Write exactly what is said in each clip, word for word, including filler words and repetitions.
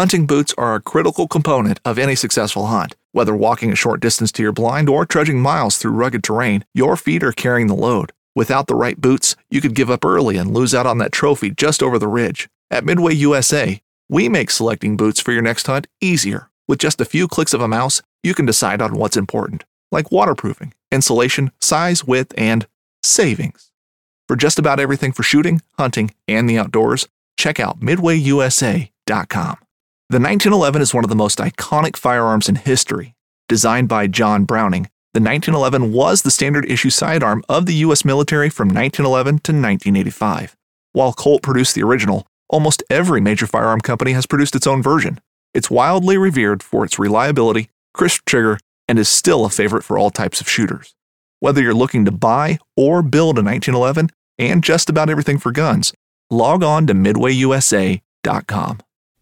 Hunting boots are a critical component of any successful hunt. Whether walking a short distance to your blind or trudging miles through rugged terrain, your feet are carrying the load. Without the right boots, you could give up early and lose out on that trophy just over the ridge. At Midway U S A, we make selecting boots for your next hunt easier. With just a few clicks of a mouse, you can decide on what's important, like waterproofing, insulation, size, width, and savings. For just about everything for shooting, hunting, and the outdoors, check out midway u s a dot com. The nineteen eleven is one of the most iconic firearms in history. Designed by John Browning, the nineteen eleven was the standard issue sidearm of the U S military from nineteen eleven to nineteen eighty-five. While Colt produced the original, almost every major firearm company has produced its own version. It's wildly revered for its reliability, crisp trigger, and is still a favorite for all types of shooters. Whether you're looking to buy or build a nineteen eleven and just about everything for guns, log on to midway u s a dot com.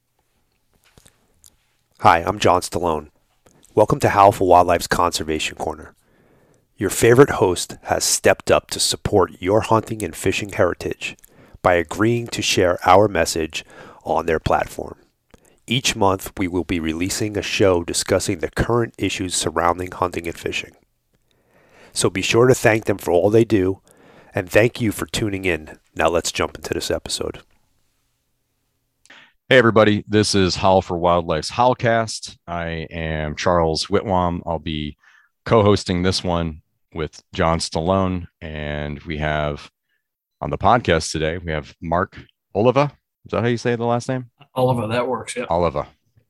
Hi, I'm John Stallone. Welcome to Howl for Wildlife's Conservation Corner. Your favorite host has stepped up to support your hunting and fishing heritage by agreeing to share our message on their platform. Each month, we will be releasing a show discussing the current issues surrounding hunting and fishing. So be sure to thank them for all they do, and thank you for tuning in. Now let's jump into this episode. Hey everybody, this is Howl for Wildlife's Howlcast. I am Charles Whitwam. I'll be co-hosting this one with John Stallone, and we have on the podcast today, we have Mark Oliva. Is that how you say the last name? Oliva, that works, yeah. Oliva.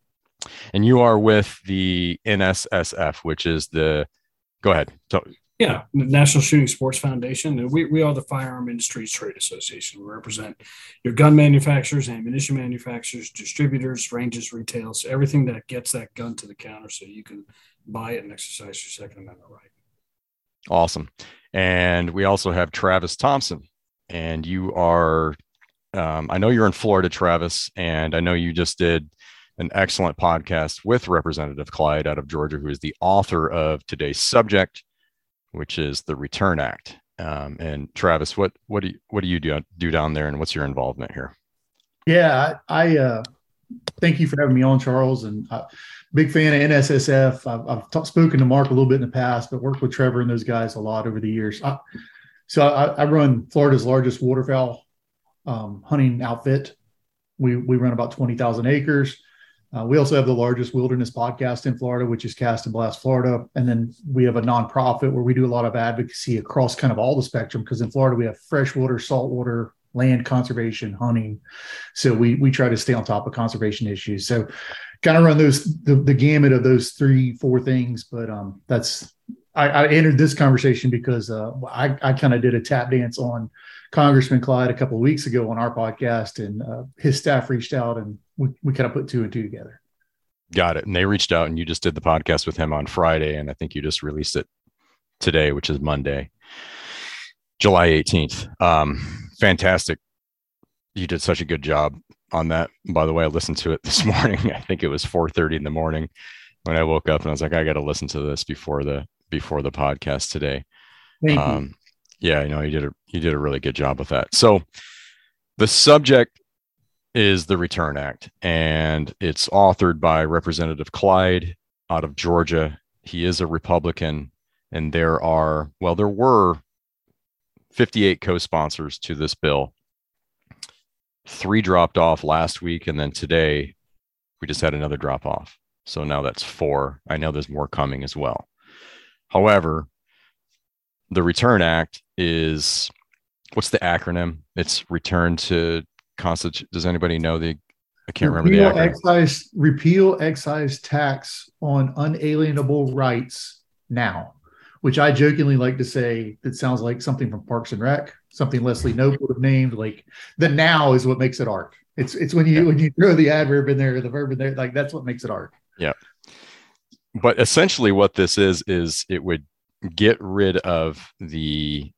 And you are with the N S S F, which is the, go ahead. So, yeah, National Shooting Sports Foundation. And we, we are the Firearm Industries Trade Association. We represent your gun manufacturers, ammunition manufacturers, distributors, ranges, retailers, everything that gets that gun to the counter so you can buy it and exercise your Second Amendment right. Awesome. And we also have Travis Thompson. And you are, um, I know you're in Florida, Travis, and I know you just did an excellent podcast with Representative Clyde out of Georgia, who is the author of today's subject, which is the Return Act. Um, and Travis, what what do you, what do you do, do down there, and what's your involvement here? Yeah, I, I uh, thank you for having me on, Charles. And uh, big fan of N S S F. I've, I've t- spoken to Mark a little bit in the past, but worked with Trevor and those guys a lot over the years. I, so I, I run Florida's largest waterfowl um, hunting outfit. We we run about twenty thousand acres. Uh, we also have the largest wilderness podcast in Florida, which is Cast and Blast Florida. And then we have a nonprofit where we do a lot of advocacy across kind of all the spectrum, because in Florida we have freshwater, saltwater, land conservation, hunting. So we we try to stay on top of conservation issues. So kind of run those the, the gamut of those three, four things. But um, that's I, I entered this conversation because uh, I, I kind of did a tap dance on Congressman Clyde a couple of weeks ago on our podcast, and uh, his staff reached out, and we, we kind of put two and two together. Got it. And they reached out, and you just did the podcast with him on Friday, and I think you just released it today, which is Monday, July eighteenth. Um, fantastic. You did such a good job on that. By the way, I listened to it this morning. I think it was four thirty in the morning when I woke up, and I was like, I got to listen to this before the before the podcast today. Thank um, you. Yeah, you know, you did a you did a really good job with that. So the subject is the Return Act, and it's authored by Representative Clyde out of Georgia. He is a Republican, and there are, well, there were fifty-eight co-sponsors to this bill. Three dropped off last week, and then today we just had another drop off. So now that's four. I know there's more coming as well. However, the Return Act is, what's the acronym? It's Return to Constitution. Does anybody know the, I can't repeal remember the acronym. Excise, repeal excise tax on unalienable rights now, which I jokingly like to say that sounds like something from Parks and Rec, something Leslie Knope would have named. Like the now is what makes it art. It's it's when you yeah. when you throw the adverb in there, the verb in there, like that's what makes it art. Yeah. But essentially what this is, is it would get rid of the,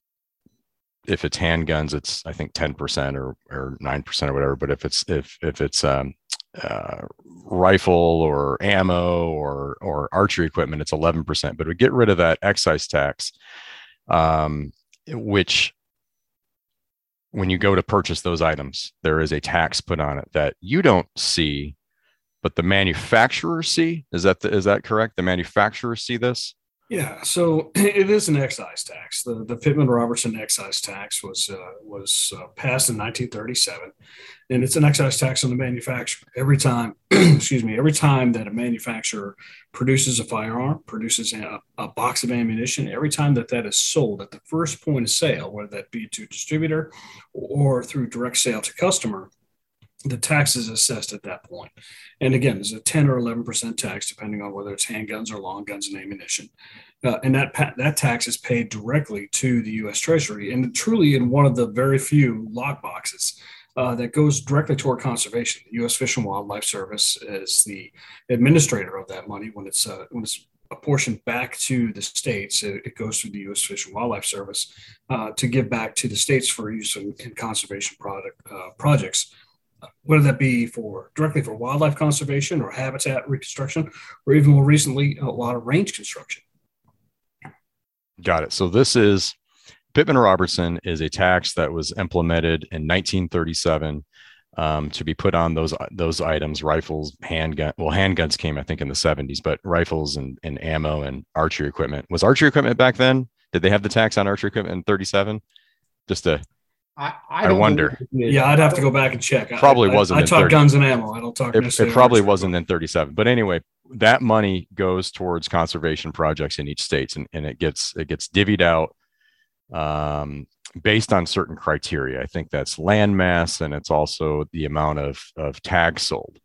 if it's handguns, it's I think ten percent or or nine percent or whatever. But if it's if if it's um, uh, rifle or ammo or or archery equipment, it's eleven percent. But it would get rid of that excise tax, um, which when you go to purchase those items, there is a tax put on it that you don't see but the manufacturers see. Is that the, is that correct? The manufacturers see this. Yeah, so it is an excise tax. The the Pittman-Robertson excise tax was uh, was uh, passed in nineteen thirty-seven, and it's an excise tax on the manufacturer. Every time, excuse me, every time that a manufacturer produces a firearm, produces a, a box of ammunition, every time that that is sold at the first point of sale, whether that be to a distributor or through direct sale to customer, the tax is assessed at that point. And again, there's a ten or eleven percent tax, depending on whether it's handguns or long guns and ammunition. Uh, and that that tax is paid directly to the U S Treasury, and truly in one of the very few lock boxes uh, that goes directly toward conservation. The U S Fish and Wildlife Service is the administrator of that money. When it's uh, when it's apportioned back to the states, it, it goes through the U S Fish and Wildlife Service uh, to give back to the states for use in, in conservation product uh, projects. Whether that be for directly for wildlife conservation or habitat reconstruction, or even more recently, a lot of range construction. Got it. So this is Pittman-Robertson is a tax that was implemented in nineteen thirty-seven um, to be put on those those items, rifles, handgun. Well, handguns came, I think, in the seventies, but rifles and, and ammo and archery equipment. Was archery equipment back then? Did they have the tax on archery equipment in thirty-seven? Just a I, I, I wonder. Yeah, I'd have to go back and check. Probably I, wasn't. I, I in talk thirty. Guns and ammo. I don't talk. It, it probably wasn't in thirty-seven. But anyway, that money goes towards conservation projects in each state, and, and it gets it gets divvied out um, based on certain criteria. I think that's land mass, and it's also the amount of of tags sold.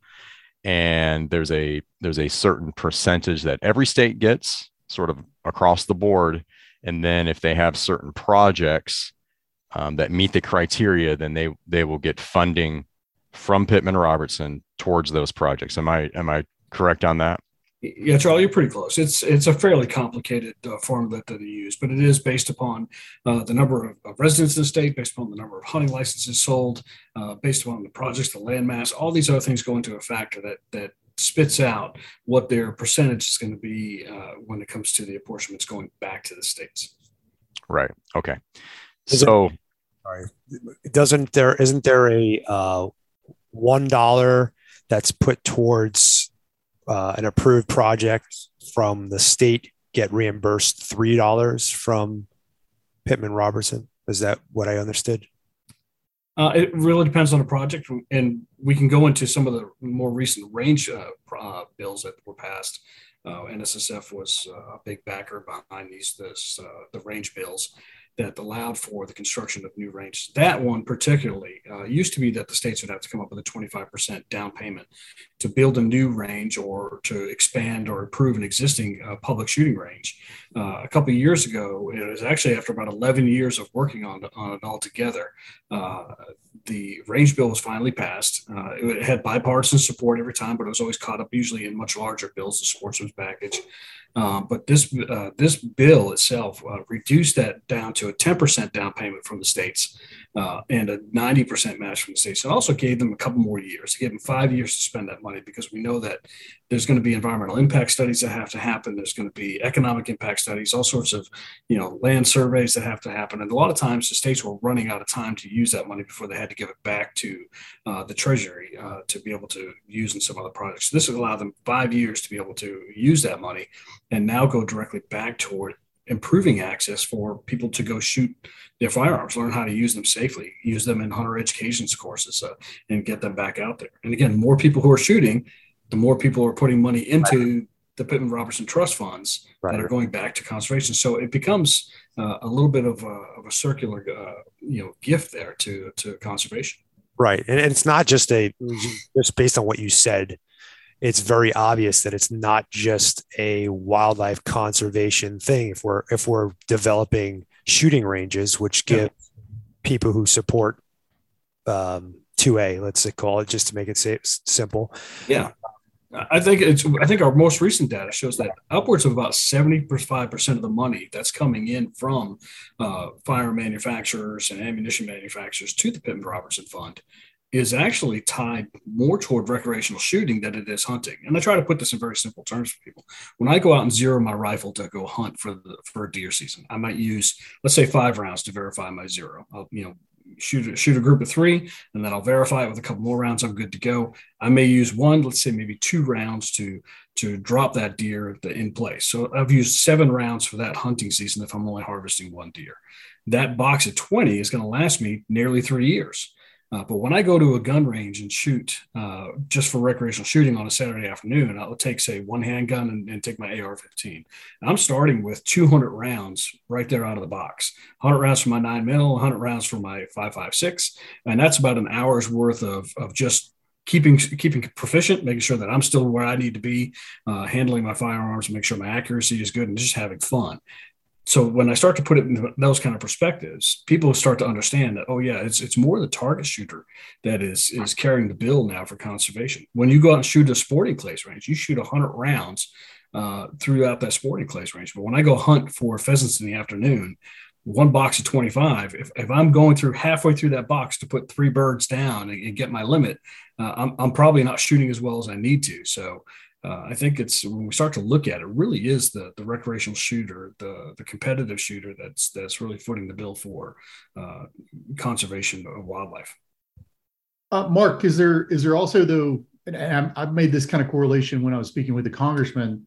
And there's a there's a certain percentage that every state gets, sort of across the board. And then if they have certain projects Um, that meet the criteria, then they they will get funding from Pittman-Robertson towards those projects. Am I am I correct on that? Yeah, Charlie, you're pretty close. It's it's a fairly complicated uh, formula that they use, but it is based upon uh, the number of, of residents in the state, based upon the number of hunting licenses sold, uh, based upon the projects, the land mass. All these other things go into a factor that that spits out what their percentage is going to be uh, when it comes to the apportionments going back to the states. Right. Okay. Is so, it, sorry, doesn't there isn't there a uh, one dollar that's put towards uh, an approved project from the state get reimbursed three dollars from Pittman-Robertson? Is that what I understood? Uh, it really depends on the project, and we can go into some of the more recent range uh, uh, bills that were passed. Uh, N S S F was uh, a big backer behind these this, uh, the range bills that allowed for the construction of new ranges. That one particularly uh, used to be that the states would have to come up with a twenty-five percent down payment to build a new range or to expand or improve an existing uh, public shooting range. Uh, a couple of years ago, it was actually after about eleven years of working on, on it all together, uh, the range bill was finally passed. Uh, it had bipartisan support every time, but it was always caught up usually in much larger bills, the sportsman's package. Uh, but this uh, this bill itself uh, reduced that down to a ten percent down payment from the states uh, and a ninety percent match from the states. It also gave them a couple more years. It gave them five years to spend that money because we know that there's going to be environmental impact studies that have to happen. There's going to be economic impact studies, all sorts of you know land surveys that have to happen. And a lot of times the states were running out of time to use that money before they had to give it back to uh, the Treasury uh, to be able to use in some other projects. So this would allow them five years to be able to use that money and now go directly back toward improving access for people to go shoot their firearms, learn how to use them safely, use them in hunter education courses, uh, and get them back out there. And again, more people who are shooting, the more people are putting money into right. the Pittman-Robertson trust funds right. that are going back to conservation. So it becomes uh, a little bit of a, of a circular, uh, you know, gift there to to conservation. Right, and it's not just a just based on what you said. It's very obvious that it's not just a wildlife conservation thing. If we're if we're developing shooting ranges, which give yeah. people who support um, two A, let's say, call it, just to make it safe, simple. Yeah, I think it's. I think our most recent data shows that upwards of about seventy-five percent of the money that's coming in from uh, fire manufacturers and ammunition manufacturers to the Pittman-Robertson Fund is actually tied more toward recreational shooting than it is hunting. And I try to put this in very simple terms for people. When I go out and zero my rifle to go hunt for the for a deer season, I might use, let's say, five rounds to verify my zero. I'll, you know, shoot, shoot a group of three, and then I'll verify it with a couple more rounds. I'm good to go. I may use one, let's say maybe two rounds to, to drop that deer in place. So I've used seven rounds for that hunting season if I'm only harvesting one deer. That box of twenty is going to last me nearly three years. Uh, but when I go to a gun range and shoot uh, just for recreational shooting on a Saturday afternoon, I'll take, say, one handgun and, and take my A R fifteen. I'm starting with two hundred rounds right there out of the box. one hundred rounds for my nine mil, one hundred rounds for my five five six, and that's about an hour's worth of of just keeping keeping proficient, making sure that I'm still where I need to be, uh, handling my firearms, make sure my accuracy is good, and just having fun. So when I start to put it in those kind of perspectives, people start to understand that, oh yeah, it's it's more the target shooter that is is carrying the bill now for conservation. When you go out and shoot a sporting clays range, you shoot one hundred rounds uh, throughout that sporting clays range. But when I go hunt for pheasants in the afternoon, one box of twenty-five, if, if I'm going through halfway through that box to put three birds down and, and get my limit, uh, I'm, I'm probably not shooting as well as I need to. So Uh, I think it's when we start to look at it, it really is the the recreational shooter, the the competitive shooter that's that's really footing the bill for uh, conservation of wildlife. Uh, Mark, is there is there also though, and I'm, I've made this kind of correlation when I was speaking with the congressman.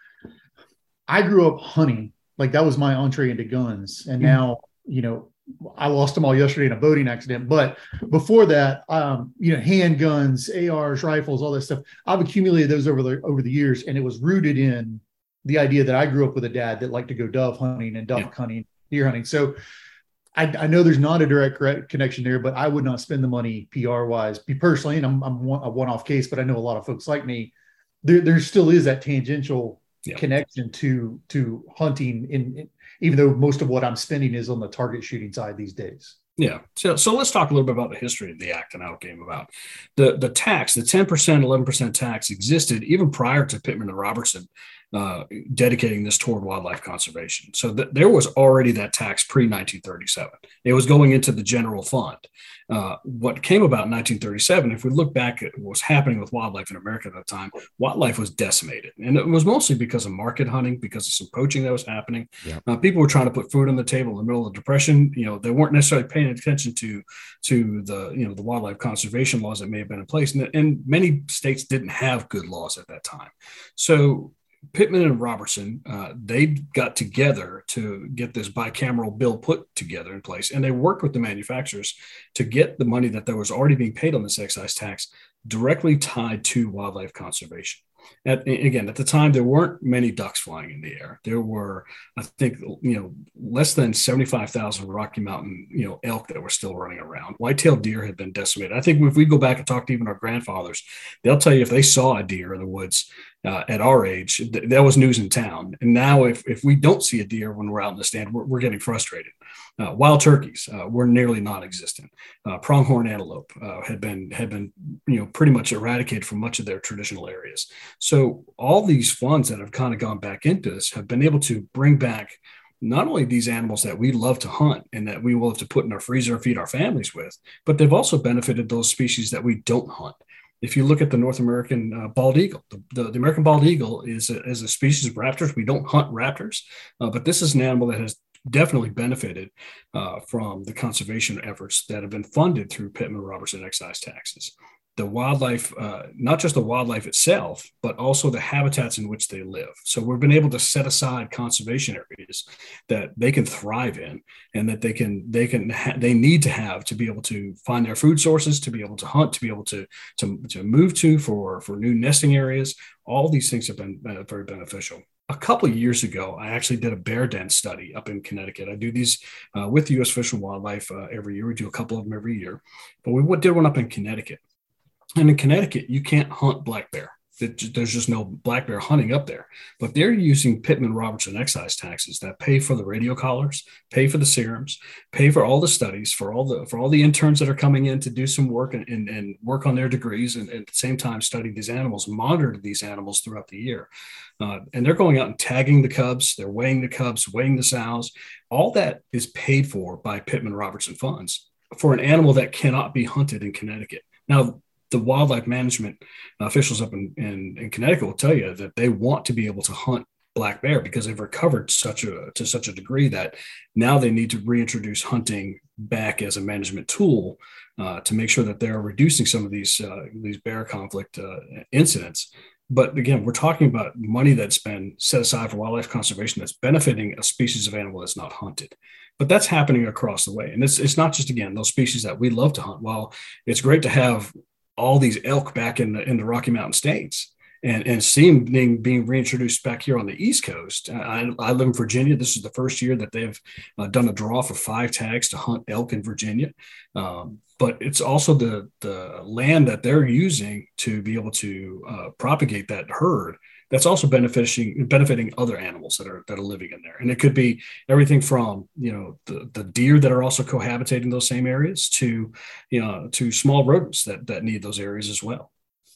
I grew up hunting, like that was my entree into guns, and now you know I lost them all yesterday in a boating accident. But before that, um, you know, handguns, A Rs, rifles, all that stuff. I've accumulated those over the over the years, and it was rooted in the idea that I grew up with a dad that liked to go dove hunting and duck yeah. hunting, deer hunting. So I, I know there's not a direct connection there, but I would not spend the money P R wise. Me personally, and I'm, I'm one, a one-off case, but I know a lot of folks like me. There, there still is that tangential yeah. connection to to hunting in, in even though most of what I'm spending is on the target shooting side these days. Yeah. So, so let's talk a little bit about the history of the act and how it came about. The the tax, the ten percent, eleven percent tax existed even prior to Pittman and Robertson uh, dedicating this toward wildlife conservation. So th- there was already that tax pre nineteen thirty-seven. It was going into the general fund. Uh, what came about in nineteen thirty-seven, if we look back at what was happening with wildlife in America at that time, wildlife was decimated. And it was mostly because of market hunting, because of some poaching that was happening. Yeah. Uh, people were trying to put food on the table in the middle of the Depression. You know, they weren't necessarily paying attention to, to the, you know, the wildlife conservation laws that may have been in place. And, and many states didn't have good laws at that time. So Pittman and Robertson, uh, they got together to get this bicameral bill put together in place, and they worked with the manufacturers to get the money that there was already being paid on this excise tax directly tied to wildlife conservation. At, again, at the time, there weren't many ducks flying in the air. There were, I think, you know, less than seventy-five thousand Rocky Mountain, you know, elk that were still running around. White-tailed deer had been decimated. I think if we go back and talk to even our grandfathers, they'll tell you if they saw a deer in the woods uh, at our age, th- that was news in town. And now if, if we don't see a deer when we're out in the stand, we're, we're getting frustrated. Uh, wild turkeys uh, were nearly non-existent. Uh, pronghorn antelope uh, had been had been you know pretty much eradicated from much of their traditional areas. So all these funds that have kind of gone back into this have been able to bring back not only these animals that we love to hunt and that we will have to put in our freezer and feed our families with, but they've also benefited those species that we don't hunt. If you look at the North American uh, bald eagle, the, the, the American bald eagle is a, is a species of raptors. We don't hunt raptors, uh, but this is an animal that has definitely benefited uh, from the conservation efforts that have been funded through Pittman Robertson excise taxes. The wildlife, uh, not just the wildlife itself, but also the habitats in which they live. So we've been able to set aside conservation areas that they can thrive in, and that they can they can ha- they need to have to be able to find their food sources, to be able to hunt, to be able to to, to move to for for new nesting areas. All these things have been uh, very beneficial. A couple of years ago, I actually did a bear den study up in Connecticut. I do these uh, with the U S Fish and Wildlife uh, every year. We do a couple of them every year, but we did one up in Connecticut. And in Connecticut, you can't hunt black bear. There's just no black bear hunting up there. But they're using Pittman Robertson excise taxes that pay for the radio collars, pay for the serums, pay for all the studies, for all the for all the interns that are coming in to do some work and, and, and work on their degrees, and, and at the same time study these animals, monitor these animals throughout the year. Uh, and they're going out and tagging the cubs, they're weighing the cubs, weighing the sows. All that is paid for by Pittman Robertson funds for an animal that cannot be hunted in Connecticut. Now, the wildlife management officials up in, in, in Connecticut will tell you that they want to be able to hunt black bear because they've recovered such a to such a degree that now they need to reintroduce hunting back as a management tool uh, to make sure that they're reducing some of these uh, these bear conflict uh, incidents. But again, we're talking about money that's been set aside for wildlife conservation that's benefiting a species of animal that's not hunted. But that's happening across the way. And it's it's not just, again, those species that we love to hunt. While it's great to have all these elk back in the in the Rocky Mountain states and, and seeing being, being reintroduced back here on the East Coast. I, I live in Virginia. This is the first year that they've uh, done a draw for five tags to hunt elk in Virginia. Um, but it's also the, the land that they're using to be able to uh, propagate that herd that's also benefiting benefiting other animals that are that are living in there. And it could be everything from, you know, the, the deer that are also cohabitating those same areas to, you know, to small rodents that that need those areas as well.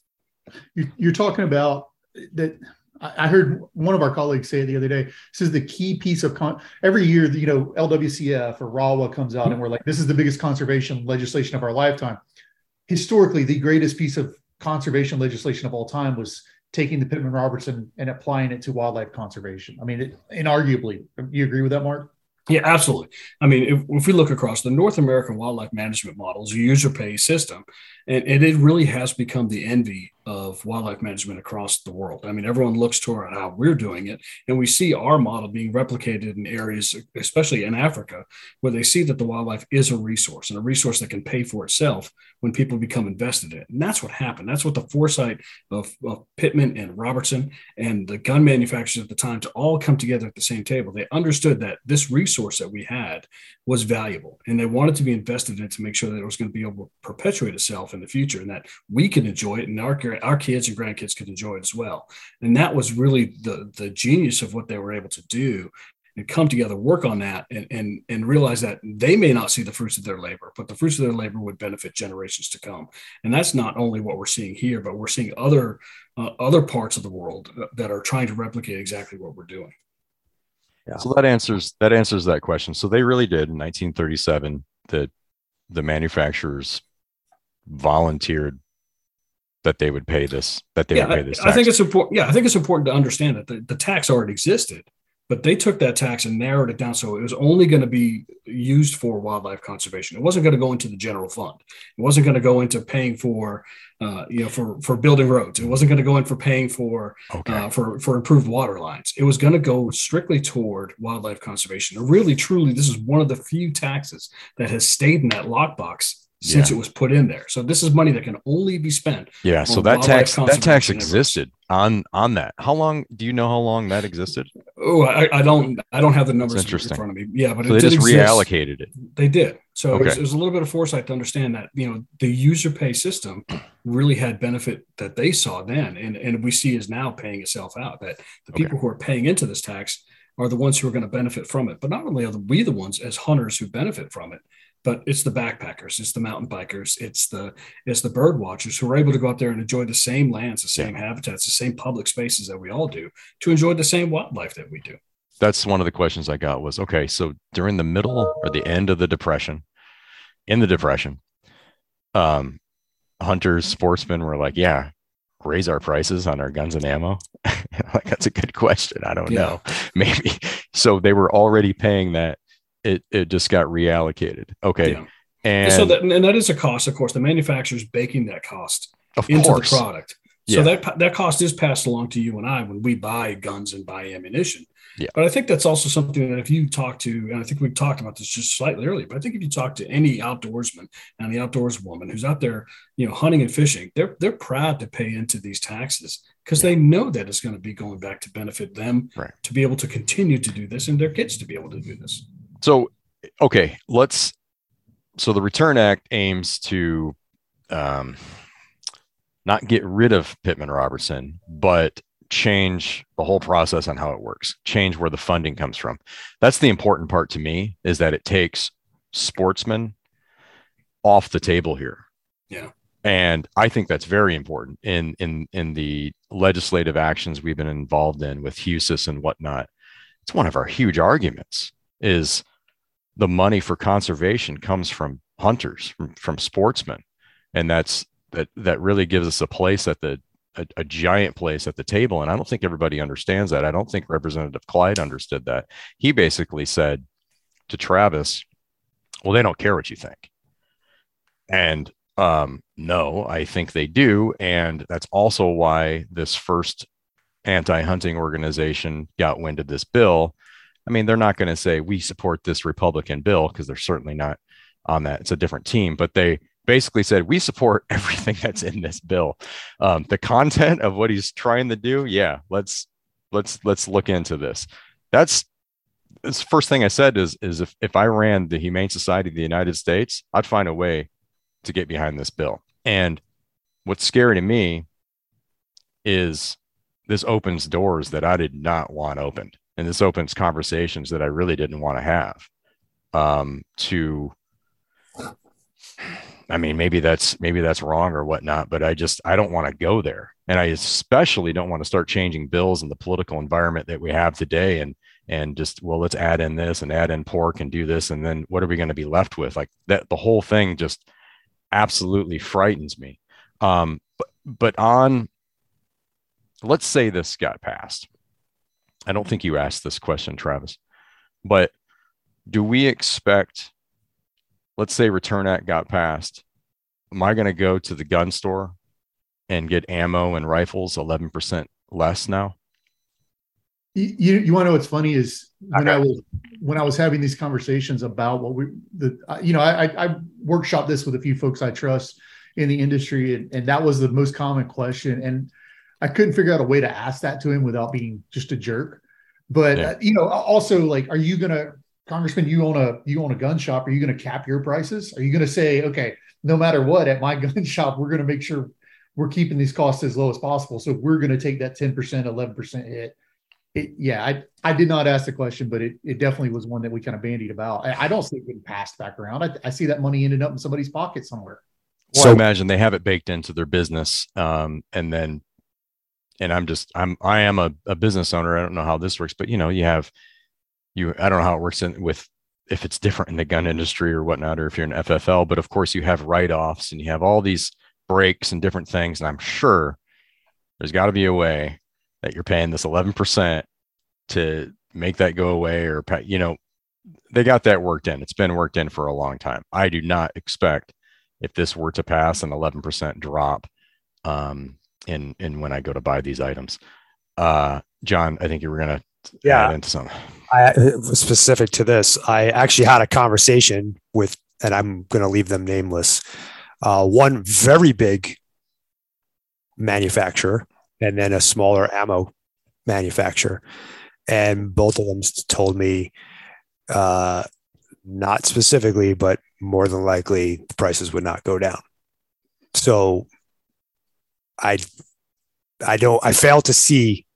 You're talking about that. I heard one of our colleagues say it the other day. This is the key piece of con- every year, you know, L W C F or R A W A comes out and we're like, this is the biggest conservation legislation of our lifetime. Historically, the greatest piece of conservation legislation of all time was taking the Pittman-Robertson and applying it to wildlife conservation. I mean, it, inarguably, you agree with that, Mark? Yeah, absolutely. I mean, if, if we look across the North American wildlife management models, a user pay system, and, and it really has become the envy of wildlife management across the world. I mean, everyone looks toward how we're doing it, and we see our model being replicated in areas, especially in Africa, where they see that the wildlife is a resource and a resource that can pay for itself when people become invested in it. And that's what happened. That's what the foresight of, of Pittman and Robertson and the gun manufacturers at the time to all come together at the same table. They understood that this resource that we had was valuable, and they wanted to be invested in it to make sure that it was going to be able to perpetuate itself in the future and that we could enjoy it and our, our kids and grandkids could enjoy it as well. And that was really the, the genius of what they were able to do and come together, work on that, and, and, and realize that they may not see the fruits of their labor, but the fruits of their labor would benefit generations to come. And that's not only what we're seeing here, but we're seeing other, uh, other parts of the world that are trying to replicate exactly what we're doing. Yeah. So that answers that answers that question. So they really did in nineteen thirty-seven. The the manufacturers volunteered that they would pay this. That they yeah, would pay this I, tax. I think it's important. Yeah, I think it's important to understand that the, the tax already existed, but they took that tax and narrowed it down so it was only going to be used for wildlife conservation. It wasn't going to go into the general fund. It wasn't going to go into paying for, uh, you know, for for building roads. It wasn't going to go in for paying for okay. uh, for for improved water lines. It was going to go strictly toward wildlife conservation. And really, truly, this is one of the few taxes that has stayed in that lockbox since yeah. it was put in there. So this is money that can only be spent. Yeah. So that tax that tax existed on on that. How long do you know how long that existed? Oh, I, I don't I don't have the numbers in front of me. Yeah, but so it they did just exist. reallocated it. They did. So okay. it, was, it was a little bit of foresight to understand that, you know, the user pay system really had benefit that they saw then, and and we see is now paying itself out. That the people okay. who are paying into this tax are the ones who are going to benefit from it. But not only are we the ones as hunters who benefit from it, but it's the backpackers, it's the mountain bikers, it's the it's the bird watchers who are able to go out there and enjoy the same lands, the same yeah. habitats, the same public spaces that we all do, to enjoy the same wildlife that we do. That's one of the questions I got was, okay, so during the middle or the end of the Depression, in the Depression, um, hunters, sportsmen were like, yeah, raise our prices on our guns and ammo. Like, that's a good question. I don't yeah. know. Maybe. So they were already paying that. It it just got reallocated. Okay. Yeah. And so that, and that is a cost, of course. The manufacturer's baking that cost of into course. the product. So yeah. that that cost is passed along to you and I when we buy guns and buy ammunition. Yeah. But I think that's also something that if you talk to, and I think we talked about this just slightly earlier, but I think if you talk to any outdoorsman and the outdoors woman who's out there, you know, hunting and fishing, they're they're proud to pay into these taxes because yeah. they know that it's going to be going back to benefit them right. to be able to continue to do this and their kids to be able to do this. So, okay, let's, so the Return Act aims to um, not get rid of Pittman-Robertson, but change the whole process on how it works, change where the funding comes from. That's the important part to me, is that it takes sportsmen off the table here. Yeah. And I think that's very important in, in, in the legislative actions we've been involved in with HUSIS and whatnot. It's one of our huge arguments is the money for conservation comes from hunters, from, from sportsmen. And that's, that, that really gives us a place at the, a, a giant place at the table. And I don't think everybody understands that. I don't think Representative Clyde understood that. He basically said to Travis, well, they don't care what you think. And um, no, I think they do. And that's also why this first anti-hunting organization got wind of this bill. I mean, they're not going to say we support this Republican bill, because they're certainly not on that. It's a different team, but they basically said we support everything that's in this bill. Um, the content of what he's trying to do, yeah, let's let's let's look into this. That's the first thing I said is is if if I ran the Humane Society of the United States, I'd find a way to get behind this bill. And what's scary to me is this opens doors that I did not want opened. And this opens conversations that I really didn't want to have. Um, to, I mean, maybe that's, maybe that's wrong or whatnot, but I just, I don't want to go there. And I especially don't want to start changing bills in the political environment that we have today. And, and just, well, let's add in this and add in pork and do this. And then what are we going to be left with? Like that, the whole thing just absolutely frightens me. Um, but, but on, let's say this got passed. I don't think you asked this question, Travis, but do we expect, let's say Return Act got passed. Am I going to go to the gun store and get ammo and rifles eleven percent less now? You, you, you want to know what's funny is when okay. I was, when I was having these conversations about what we, the, you know, I, I workshopped this with a few folks I trust in the industry. And, and that was the most common question. And I couldn't figure out a way to ask that to him without being just a jerk. But, yeah. uh, you know, also like, are you going to, Congressman, you own a, you own a gun shop. Are you going to cap your prices? Are you going to say, okay, no matter what, at my gun shop, we're going to make sure we're keeping these costs as low as possible. So we're going to take that ten percent, eleven percent hit. It, yeah, I, I did not ask the question, but it, it definitely was one that we kind of bandied about. I, I don't see it getting passed back around. I, I see that money ended up in somebody's pocket somewhere. Well, so I imagine they have it baked into their business. Um, and then, and I'm just, I'm, I am a, a business owner. I don't know how this works, but you know, you have, you, I don't know how it works in with, if it's different in the gun industry or whatnot, or if you're an F F L, but of course you have write-offs and you have all these breaks and different things. And I'm sure there's got to be a way that you're paying this eleven percent to make that go away, or, you know, they got that worked in. It's been worked in for a long time. I do not expect, if this were to pass, an eleven percent drop um, in, in when I go to buy these items. Uh, John, I think you were going to yeah. add into something. I, specific to this, I actually had a conversation with, and I'm going to leave them nameless, uh, one very big manufacturer and then a smaller ammo manufacturer. And both of them told me, uh, not specifically, but more than likely the prices would not go down. So I, I don't, I fail to see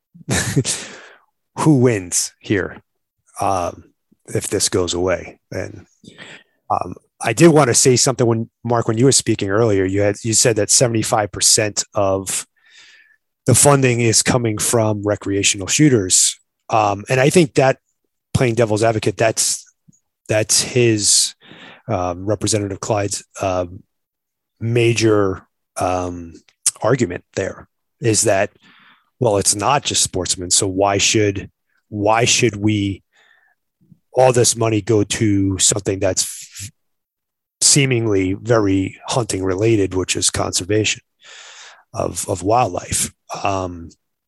who wins here. Um, if this goes away. And um, I did want to say something when Mark, when you were speaking earlier, you had, you said that seventy-five percent of the funding is coming from recreational shooters. Um, and I think that, playing devil's advocate, that's, that's his um, Representative Clyde's um, major um, argument there is that, well, it's not just sportsmen. So why should, why should we, all this money go to something that's f- seemingly very hunting related, which is conservation of, of wildlife. Um,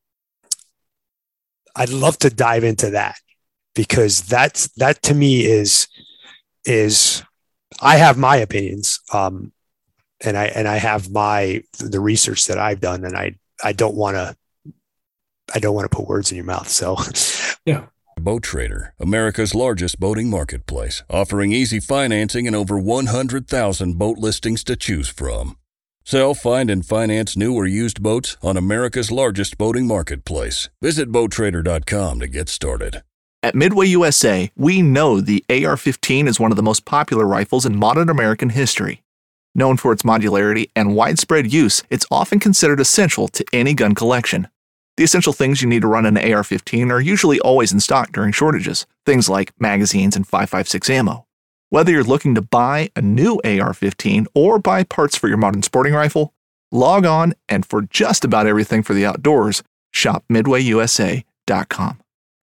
I'd love to dive into that, because that's, that to me is, is I have my opinions. Um, and I, and I have my, the research that I've done, and I, I don't want to, I don't want to put words in your mouth. So yeah. Boat Trader, America's largest boating marketplace, offering easy financing and over one hundred thousand boat listings to choose from. Sell, find, and finance new or used boats on America's largest boating marketplace. Visit boat trader dot com to get started. At Midway U S A, we know the A R fifteen is one of the most popular rifles in modern American history. Known for its modularity and widespread use, it's often considered essential to any gun collection. The essential things you need to run an A R fifteen are usually always in stock during shortages, things like magazines and five five six ammo. Whether you're looking to buy a new A R fifteen or buy parts for your modern sporting rifle, Log on, and for just about everything for the outdoors, shop midway u s a dot com.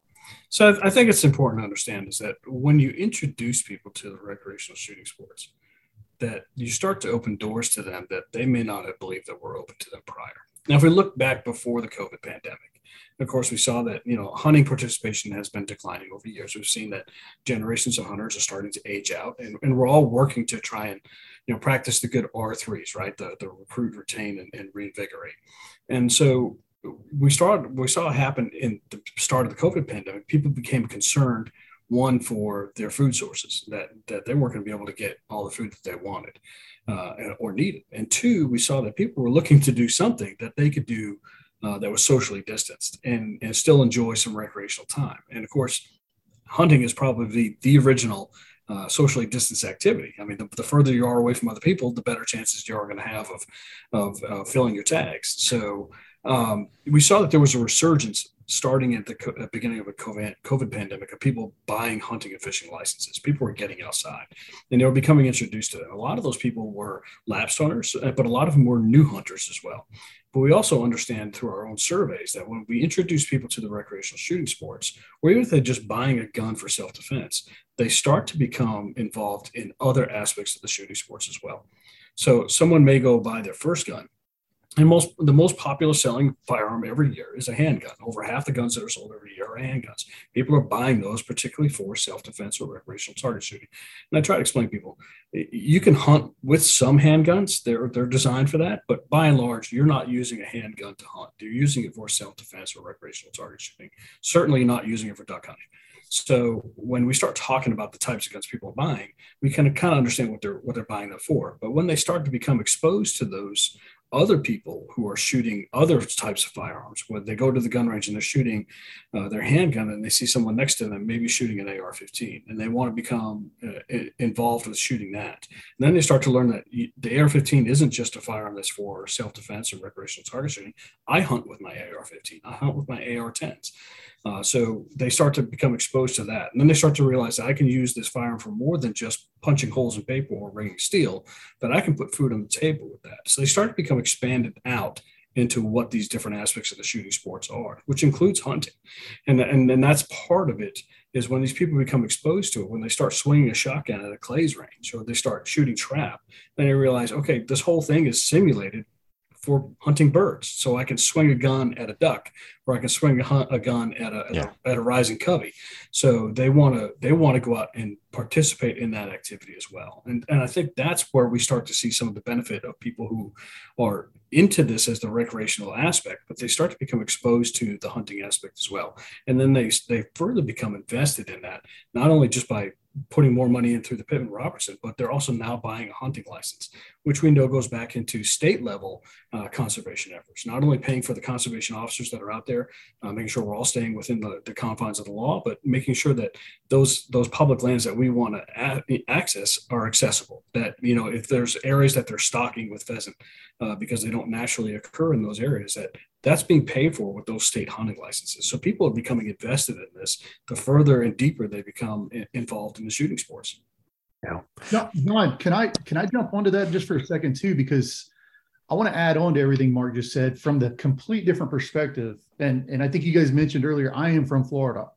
So I think it's important to understand is that when you introduce people to the recreational shooting sports, that you start to open doors to them that they may not have believed that were open to them prior. Now, if we look back before the COVID pandemic, of course, we saw that, you know, hunting participation has been declining over years. We've seen that generations of hunters are starting to age out, and, and we're all working to try and, you know, practice the good R threes, right? The, the recruit, retain, and, and reinvigorate. And so we started, we saw it happen in the start of the COVID pandemic. People became concerned, one, for their food sources, that, that they weren't going to be able to get all the food that they wanted uh, or needed. And two, we saw that people were looking to do something that they could do uh, that was socially distanced and, and still enjoy some recreational time. And of course, hunting is probably the, the original uh, socially distanced activity. I mean, the, the further you are away from other people, the better chances you are going to have of, of uh, filling your tags. So um, we saw that there was a resurgence starting at the co- at beginning of a COVID, COVID pandemic of people buying hunting and fishing licenses. People were getting outside and they were becoming introduced to it. A lot of those people were lapsed hunters, but a lot of them were new hunters as well. But we also understand through our own surveys that when we introduce people to the recreational shooting sports, or even if they're just buying a gun for self-defense, they start to become involved in other aspects of the shooting sports as well. So someone may go buy their first gun. And most the most popular selling firearm every year is a handgun. Over half the guns that are sold every year are handguns. People are buying those particularly for self-defense or recreational target shooting. And I try to explain to people, you can hunt with some handguns. They're, they're designed for that. But by and large, you're not using a handgun to hunt. You're using it for self-defense or recreational target shooting. Certainly not using it for duck hunting. So when we start talking about the types of guns people are buying, we can kind of understand what they're what they're buying them for. But when they start to become exposed to those other people who are shooting other types of firearms, when they go to the gun range and they're shooting uh, their handgun and they see someone next to them maybe shooting an A R fifteen and they want to become uh, involved with shooting that. And then they start to learn that the A R fifteen isn't just a firearm that's for self-defense or recreational target shooting. I hunt with my A R fifteen. I hunt with my A R tens. Uh, so they start to become exposed to that. And then they start to realize that I can use this firearm for more than just punching holes in paper or ringing steel, that I can put food on the table with that. So they start to become expanded out into what these different aspects of the shooting sports are, which includes hunting. And, and, and that's part of it is when these people become exposed to it, when they start swinging a shotgun at a clays range or they start shooting trap, then they realize, okay, this whole thing is simulated for hunting birds. So I can swing a gun at a duck, or I can swing a, hunt, a gun at a, yeah. at a at a rising covey. So they want to they want to go out and participate in that activity as well. And and I think that's where we start to see some of the benefit of people who are into this as the recreational aspect, but they start to become exposed to the hunting aspect as well. And then they they further become invested in that, not only just by putting more money in through the Pittman Robertson, but they're also now buying a hunting license, which we know goes back into state level uh, conservation efforts, not only paying for the conservation officers that are out there, uh, making sure we're all staying within the, the confines of the law, but making sure that those those public lands that we want to a- access are accessible. That, you know, if there's areas that they're stocking with pheasant uh, because they don't naturally occur in those areas, that that's being paid for with those state hunting licenses. So people are becoming invested in this the further and deeper they become in, involved in the shooting sports. Yeah. No, John, can I can I jump onto that just for a second too? Because I want to add on to everything Mark just said from the complete different perspective. And, and I think you guys mentioned earlier, I am from Florida.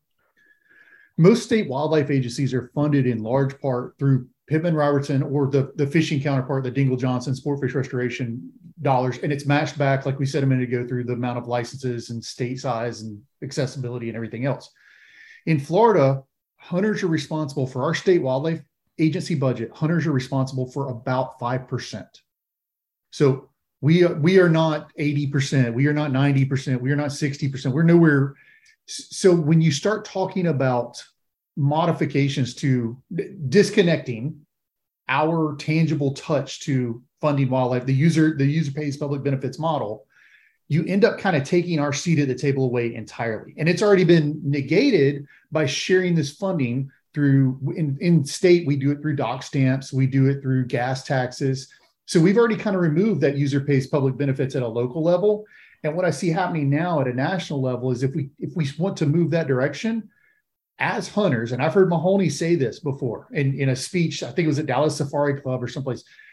Most state wildlife agencies are funded in large part through Pittman Robertson or the, the fishing counterpart, the Dingle Johnson Sportfish Restoration dollars. And it's matched back, like we said a minute ago, through the amount of licenses and state size and accessibility and everything else. In Florida, hunters are responsible for our state wildlife agency budget. Hunters are responsible for about five percent. So we, we are not eighty percent. We are not ninety percent. We are not sixty percent. We're nowhere. So when you start talking about modifications to disconnecting our tangible touch to funding wildlife, the user, the user pays public benefits model, you end up kind of taking our seat at the table away entirely. And it's already been negated by sharing this funding through, in, in state, we do it through dock stamps, we do it through gas taxes. So we've already kind of removed that user pays public benefits at a local level. And what I see happening now at a national level is if we if we want to move that direction as hunters, and I've heard Mahoney say this before in, in a speech, I think it was at Dallas Safari Club or someplace,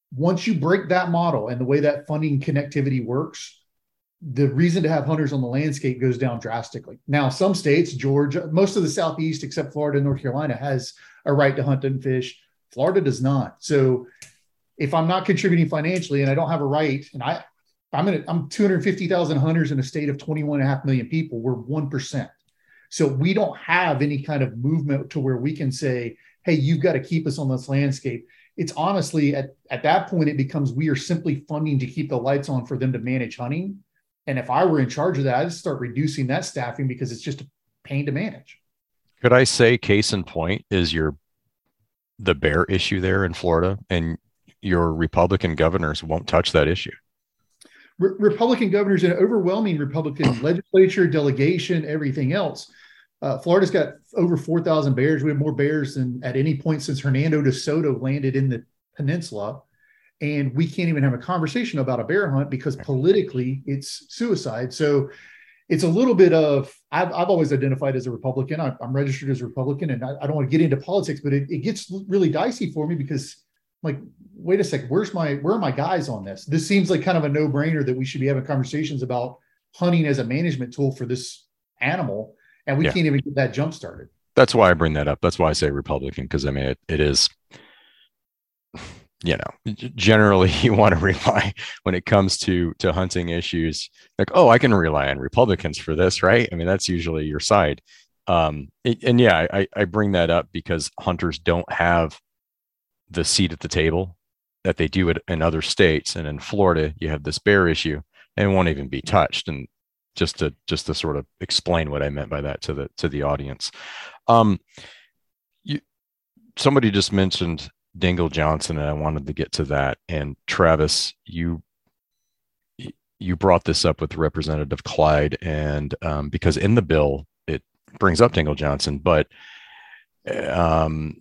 once you break that model and the way that funding connectivity works, the reason to have hunters on the landscape goes down drastically. Now, some states, Georgia, most of the Southeast, except Florida and North Carolina, has a right to hunt and fish. Florida does not. So if I'm not contributing financially and I don't have a right, and I, I'm in a, I'm two hundred fifty thousand hunters in a state of twenty-one and a half million people, we're one percent. So we don't have any kind of movement to where we can say, hey, you've got to keep us on this landscape. It's honestly, at, at that point, it becomes we are simply funding to keep the lights on for them to manage hunting. And if I were in charge of that, I'd start reducing that staffing because it's just a pain to manage. Could I say case in point is your the bear issue there in Florida, and your Republican governors won't touch that issue? Re- Republican governors, an overwhelming Republican legislature, delegation, everything else. Uh, Florida's got over four thousand bears. We have more bears than at any point since Hernando de Soto landed in the peninsula. And we can't even have a conversation about a bear hunt because politically it's suicide. So it's a little bit of, I've, I've always identified as a Republican. I, I'm registered as a Republican, and I, I don't want to get into politics, but it, it gets really dicey for me because I'm like, wait a second, where's my, where are my guys on this? This seems like kind of a no brainer that we should be having conversations about hunting as a management tool for this animal. And we yeah. can't even get that jump started. That's why I bring that up. That's why I say Republican. Cause I mean, it, it is, you know, generally you want to rely when it comes to, to hunting issues, like, oh, I can rely on Republicans for this, right? I mean, that's usually your side. Um, it, and yeah, I, I bring that up because hunters don't have the seat at the table that they do it in other states. And in Florida, you have this bear issue and it won't even be touched. And just to, just to sort of explain what I meant by that to the, to the audience. Um, you, somebody just mentioned Dingle Johnson, and I wanted to get to that. And Travis, you you brought this up with Representative Clyde, and um, because in the bill it brings up Dingle Johnson, but um,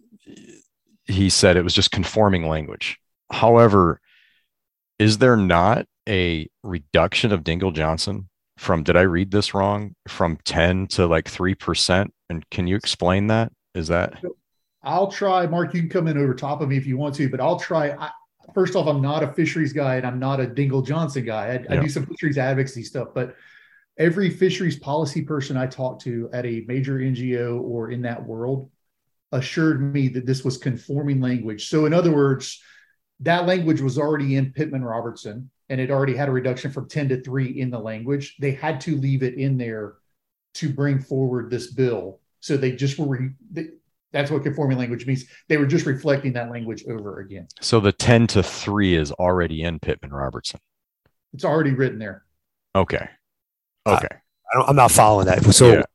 he said it was just conforming language. However, is there not a reduction of Dingle Johnson from? Did I read this wrong? From ten to like three percent? And can you explain that? Is that? I'll try, Mark, you can come in over top of me if you want to, but I'll try. I, first off, I'm not a fisheries guy and I'm not a Dingle Johnson guy. I, yeah. I do some fisheries advocacy stuff, but every fisheries policy person I talked to at a major N G O or in that world assured me that this was conforming language. So in other words, that language was already in Pittman-Robertson and it already had a reduction from ten to three in the language. They had to leave it in there to bring forward this bill. So they just were, re- they, that's what conforming language means. They were just reflecting that language over again. So the ten to three is already in Pittman-Robertson. It's already written there. Okay. Okay. Uh, I don't, I'm not following that. So yeah.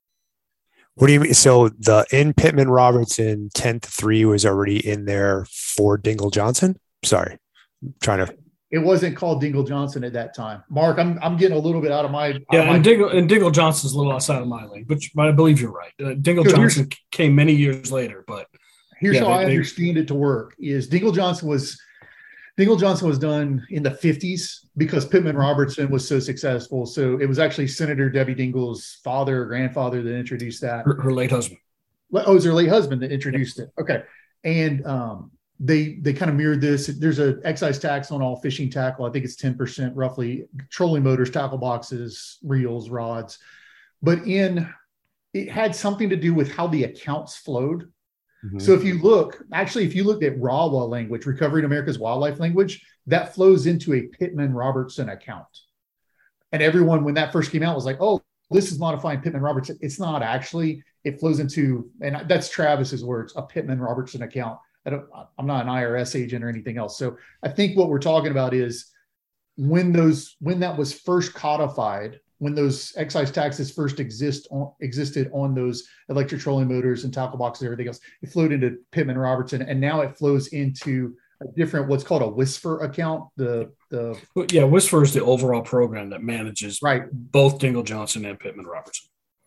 What do you mean? So the in Pittman-Robertson ten to three was already in there for Dingle Johnson? Sorry. I'm trying to. It wasn't called Dingle Johnson at that time. Mark, I'm I'm getting a little bit out of my. Yeah, of my- and Dingle and Dingle Johnson's a little outside of my league, but, but I believe you're right. Uh, Dingle So Johnson came many years later, but Here's yeah, how they- I they- understand it to work: is Dingle Johnson was Dingle Johnson was done in the fifties because Pittman-Robertson was so successful. So it was actually Senator Debbie Dingle's father or grandfather that introduced that. her, her late husband. Oh, it was her late husband that introduced it. Okay. And um, they they kind of mirrored this. There's an excise tax on all fishing tackle. I think it's ten percent roughly. Trolling motors, tackle boxes, reels, rods. But in it had something to do with how the accounts flowed. Mm-hmm. So if you look, actually, if you looked at R A W A language, Recovering America's Wildlife Language, that flows into a Pittman-Robertson account. And everyone, when that first came out, was like, oh, this is modifying Pittman-Robertson. It's not actually. It flows into, and that's Travis's words, a Pittman-Robertson account. I don't, I'm not an I R S agent or anything else. So I think what we're talking about is when those, when that was first codified, when those excise taxes first exist on, existed on those electric trolling motors and tackle boxes and everything else, it flowed into Pittman-Robertson, and now it flows into a different, what's called a WISFR account. The the Yeah, WISFR is the overall program that manages right both Dingle Johnson and Pittman-Robertson.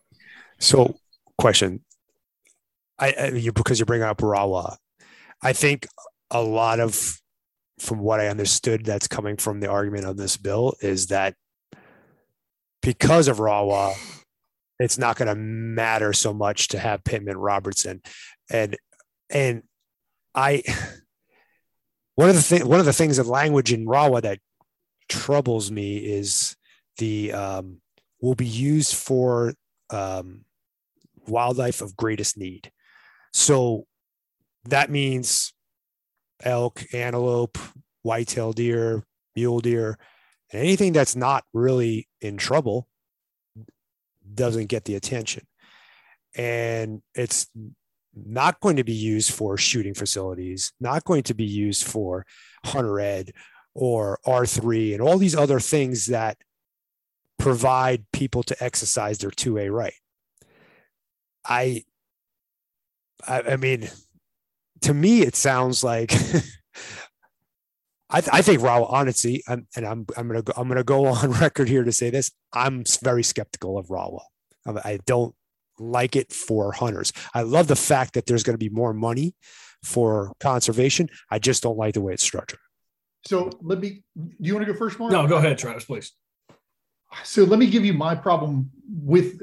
So, question. I, I you because you're bringing up R A W A. I think a lot of, from what I understood, that's coming from the argument of this bill is that because of R A W A, it's not going to matter so much to have Pittman-Robertson, and and I One of the thing, one of the things of language in R A W A that troubles me is the um, will be used for um, wildlife of greatest need. So that means elk, antelope, whitetail deer, mule deer, and anything that's not really in trouble doesn't get the attention. And it's not going to be used for shooting facilities, not going to be used for hunter ed or R three and all these other things that provide people to exercise their two A right. I, I, I mean, to me, it sounds like I, th- I think R A W A, honestly, I'm, and I'm I'm gonna go, I'm gonna go on record here to say this. I'm very skeptical of R A W A. I don't like it for hunters. I love the fact that there's going to be more money for conservation. I just don't like the way it's structured. So let me. Do you want to go first, Mark? No, go ahead, Travis, please. So let me give you my problem with.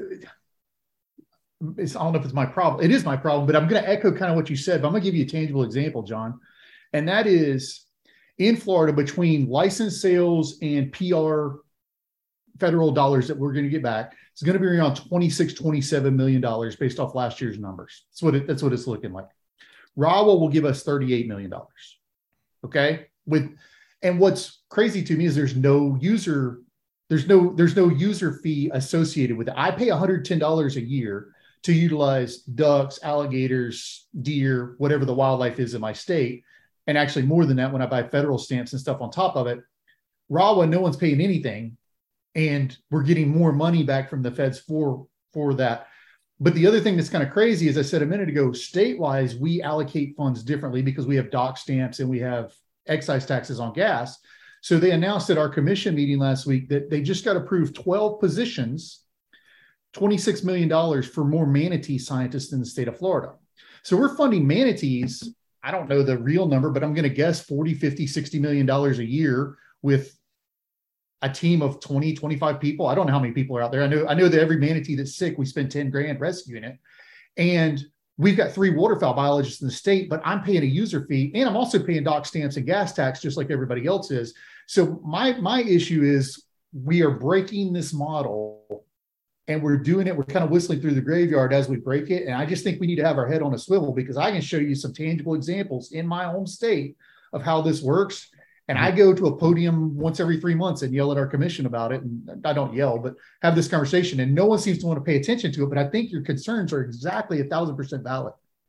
It's, I don't know if it's my problem. It is my problem, but I'm going to echo kind of what you said. But I'm going to give you a tangible example, John, and that is in Florida between license sales and P R federal dollars that we're going to get back. It's going to be around twenty-six, twenty-seven million dollars based off last year's numbers. That's what it, that's what it's looking like. R A W A will give us thirty-eight million dollars. Okay. With, and what's crazy to me is there's no user, there's no, there's no user fee associated with it. I pay one hundred ten dollars a year to utilize ducks, alligators, deer, whatever the wildlife is in my state. And actually more than that when I buy federal stamps and stuff on top of it. R A W A, no one's paying anything. And we're getting more money back from the feds for, for that. But the other thing that's kind of crazy, as I said a minute ago, state-wise, we allocate funds differently because we have dock stamps and we have excise taxes on gas. So they announced at our commission meeting last week that they just got approved twelve positions, twenty-six million dollars for more manatee scientists in the state of Florida. So we're funding manatees. I don't know the real number, but I'm going to guess forty, fifty, sixty million dollars a year with a team of twenty, twenty-five people. I don't know how many people are out there. I know, I know that every manatee that's sick, we spend ten grand rescuing it. And we've got three waterfowl biologists in the state, but I'm paying a user fee and I'm also paying dock stamps and gas tax, just like everybody else is. So my, my issue is we are breaking this model and we're doing it. We're kind of whistling through the graveyard as we break it. And I just think we need to have our head on a swivel because I can show you some tangible examples in my home state of how this works. And I go to a podium once every three months and yell at our commission about it. And I don't yell, but have this conversation. And no one seems to want to pay attention to it. But I think your concerns are exactly a thousand percent valid.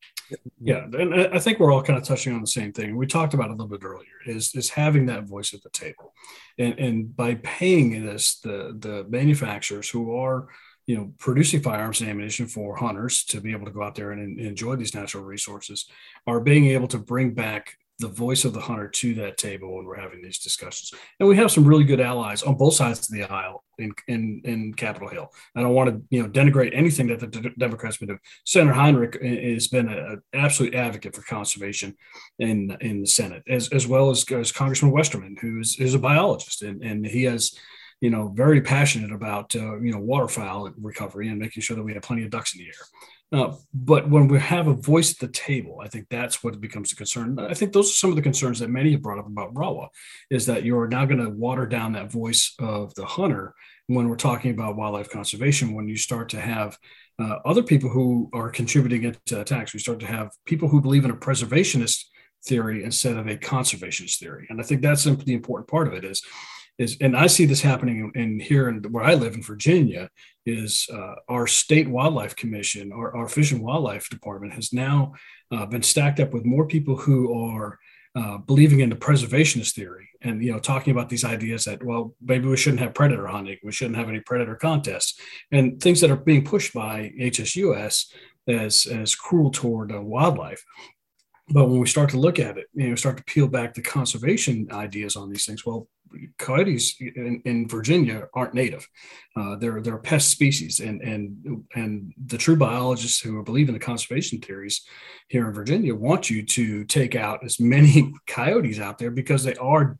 Yeah. And I think we're all kind of touching on the same thing. We talked about it a little bit earlier is, is having that voice at the table. And, and by paying this, the, the manufacturers who are, you know, producing firearms and ammunition for hunters to be able to go out there and, and enjoy these natural resources are being able to bring back the voice of the hunter to that table when we're having these discussions. And we have some really good allies on both sides of the aisle in, in, in Capitol Hill. I don't want to, you know, denigrate anything that the D- Democrats been doing. Senator Heinrich has been an absolute advocate for conservation in, in the Senate, as, as well as, as Congressman Westerman, who is, is a biologist. And, and he has, you know, very passionate about, uh, you know, waterfowl recovery and making sure that we have plenty of ducks in the air. Uh, but when we have a voice at the table, I think that's what becomes a concern. I think those are some of the concerns that many have brought up about R A W A, is that you're now going to water down that voice of the hunter when we're talking about wildlife conservation. When you start to have uh, other people who are contributing into attacks, we start to have people who believe in a preservationist theory instead of a conservationist theory. And I think that's the important part of it is, is, and I see this happening in, in here in where I live in Virginia, is uh, our state wildlife commission, our, our Fish and Wildlife Department has now uh, been stacked up with more people who are uh, believing in the preservationist theory and, you know, talking about these ideas that, well, maybe we shouldn't have predator hunting. We shouldn't have any predator contests and things that are being pushed by H S U S as, as cruel toward uh, wildlife. But when we start to look at it, you know, start to peel back the conservation ideas on these things, well, coyotes in, in Virginia aren't native. Uh, they're they're pest species, and and and the true biologists who believe in the conservation theories here in Virginia want you to take out as many coyotes out there because they are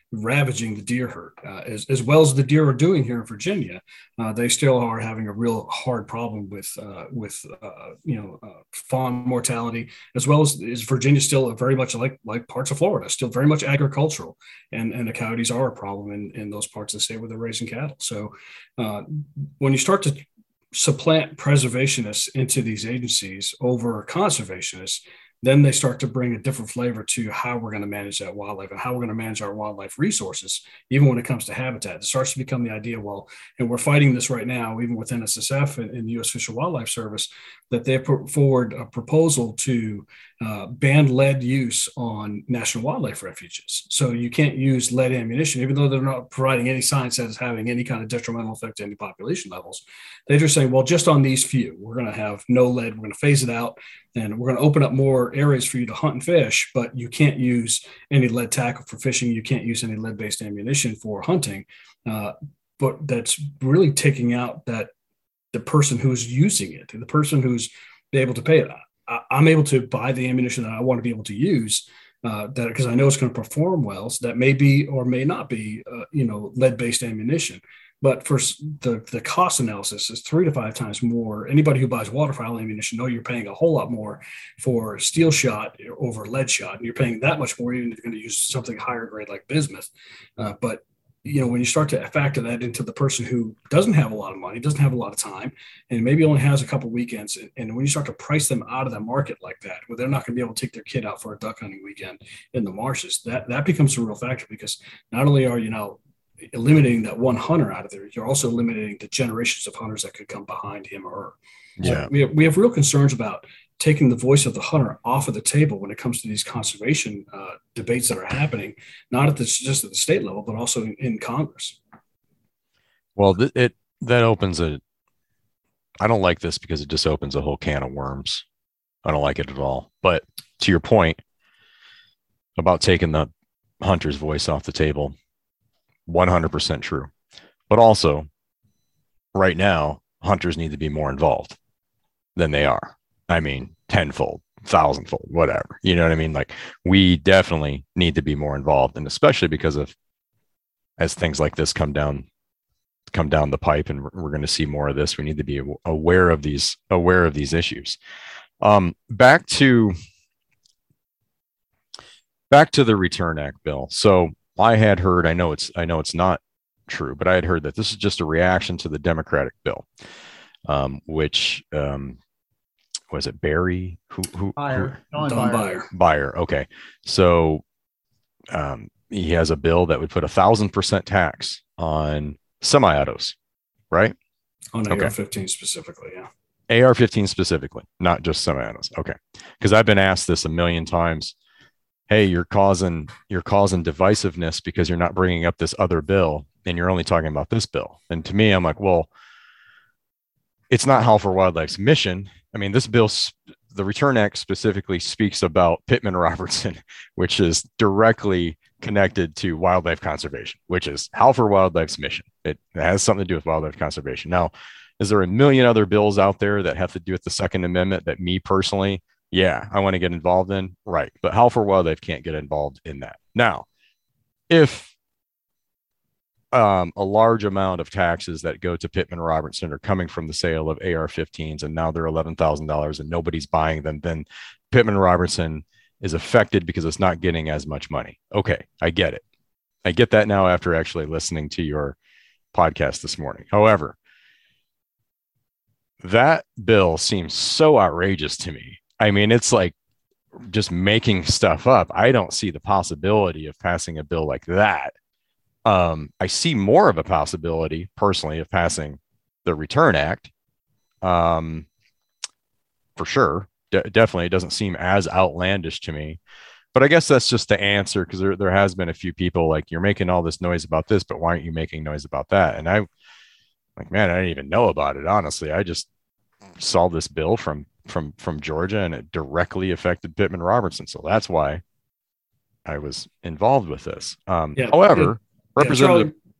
ravaging the deer herd. Uh, as, as well as the deer are doing here in Virginia, uh, they still are having a real hard problem with uh, with uh, you know uh, fawn mortality, as well as is Virginia still very much like like parts of Florida, still very much agricultural, and and the coyotes are a problem in in those parts of the state where they're raising cattle. So uh, when you start to supplant preservationists into these agencies over conservationists, then they start to bring a different flavor to how we're going to manage that wildlife and how we're going to manage our wildlife resources, even when it comes to habitat. It starts to become the idea, well, and we're fighting this right now, even with N S S F and, and the U S Fish and Wildlife Service, that they put forward a proposal to uh, ban lead use on national wildlife refuges. So you can't use lead ammunition, even though they're not providing any science that it's having any kind of detrimental effect to any population levels. They're just saying, well, just on these few, we're going to have no lead, we're going to phase it out, and we're going to open up more areas for you to hunt and fish, but you can't use any lead tackle for fishing. You can't use any lead-based ammunition for hunting. Uh, but that's really taking out that the person who's using it, the person who's able to pay it. I, I'm able to buy the ammunition that I want to be able to use, uh, that because I know it's going to perform well. So that may be or may not be, uh, you know, lead-based ammunition. But for the, the cost analysis is three to five times more. Anybody who buys waterfowl ammunition know you're paying a whole lot more for steel shot over lead shot. And you're paying that much more even if you're going to use something higher grade like bismuth. Uh, but, you know, when you start to factor that into the person who doesn't have a lot of money, doesn't have a lot of time, and maybe only has a couple weekends, and, and when you start to price them out of the market like that, where they're not going to be able to take their kid out for a duck hunting weekend in the marshes, that, that becomes a real factor, because not only are you now eliminating that one hunter out of there, you're also eliminating the generations of hunters that could come behind him or her. Yeah. So we have, we have real concerns about taking the voice of the hunter off of the table when it comes to these conservation uh, debates that are happening, not at the, just at the state level, but also in, in Congress. Well, th- it, that opens a, I don't like this because it just opens a whole can of worms. I don't like it at all. But to your point about taking the hunter's voice off the table, one hundred percent true. But also, right now, hunters need to be more involved than they are. I mean, tenfold, thousandfold, whatever. You know what I mean? Like, we definitely need to be more involved, and especially because of as things like this come down, come down the pipe, and we're, we're going to see more of this. We need to be aware of these, aware of these issues. Um, back to back to the Return Act bill. So I had heard, I know it's, I know it's not true, but I had heard that this is just a reaction to the Democratic bill, um, which um, was it Barry? Who, who, Buyer. Don Buyer. Buyer. Buyer. Okay. So um, he has a bill that would put a thousand percent tax on semi-autos, right? On Okay. A R fifteen specifically, yeah. A R fifteen specifically, not just semi-autos. Okay. Because I've been asked this a million times. Hey, you're causing you're causing divisiveness because you're not bringing up this other bill and you're only talking about this bill. And to me, I'm like, well, it's not Howl for Wildlife's mission. I mean, this bill, the Return Act specifically speaks about Pittman-Robertson, which is directly connected to wildlife conservation, which is Howl for Wildlife's mission. It has something to do with wildlife conservation. Now, is there a million other bills out there that have to do with the Second Amendment that me personally, yeah, I want to get involved in? Right. But Howl for Wildlife can't get involved in that. Now, if um, a large amount of taxes that go to Pittman-Robertson are coming from the sale of A R fifteens and now they're eleven thousand dollars and nobody's buying them, then Pittman-Robertson is affected because it's not getting as much money. Okay, I get it. I get that now after actually listening to your podcast this morning. However, that bill seems so outrageous to me. I mean, it's like just making stuff up. I don't see the possibility of passing a bill like that. Um, I see more of a possibility personally of passing the Return Act. Um, for sure. De- definitely. It doesn't seem as outlandish to me, but I guess that's just the answer. Cause there, there has been a few people like, you're making all this noise about this, but why aren't you making noise about that? And I like, man, I didn't even know about it. Honestly, I just saw this bill from from from Georgia and it directly affected Pittman-Robertson. So that's why I was involved with this. Um, Yeah, however, yeah, Representative,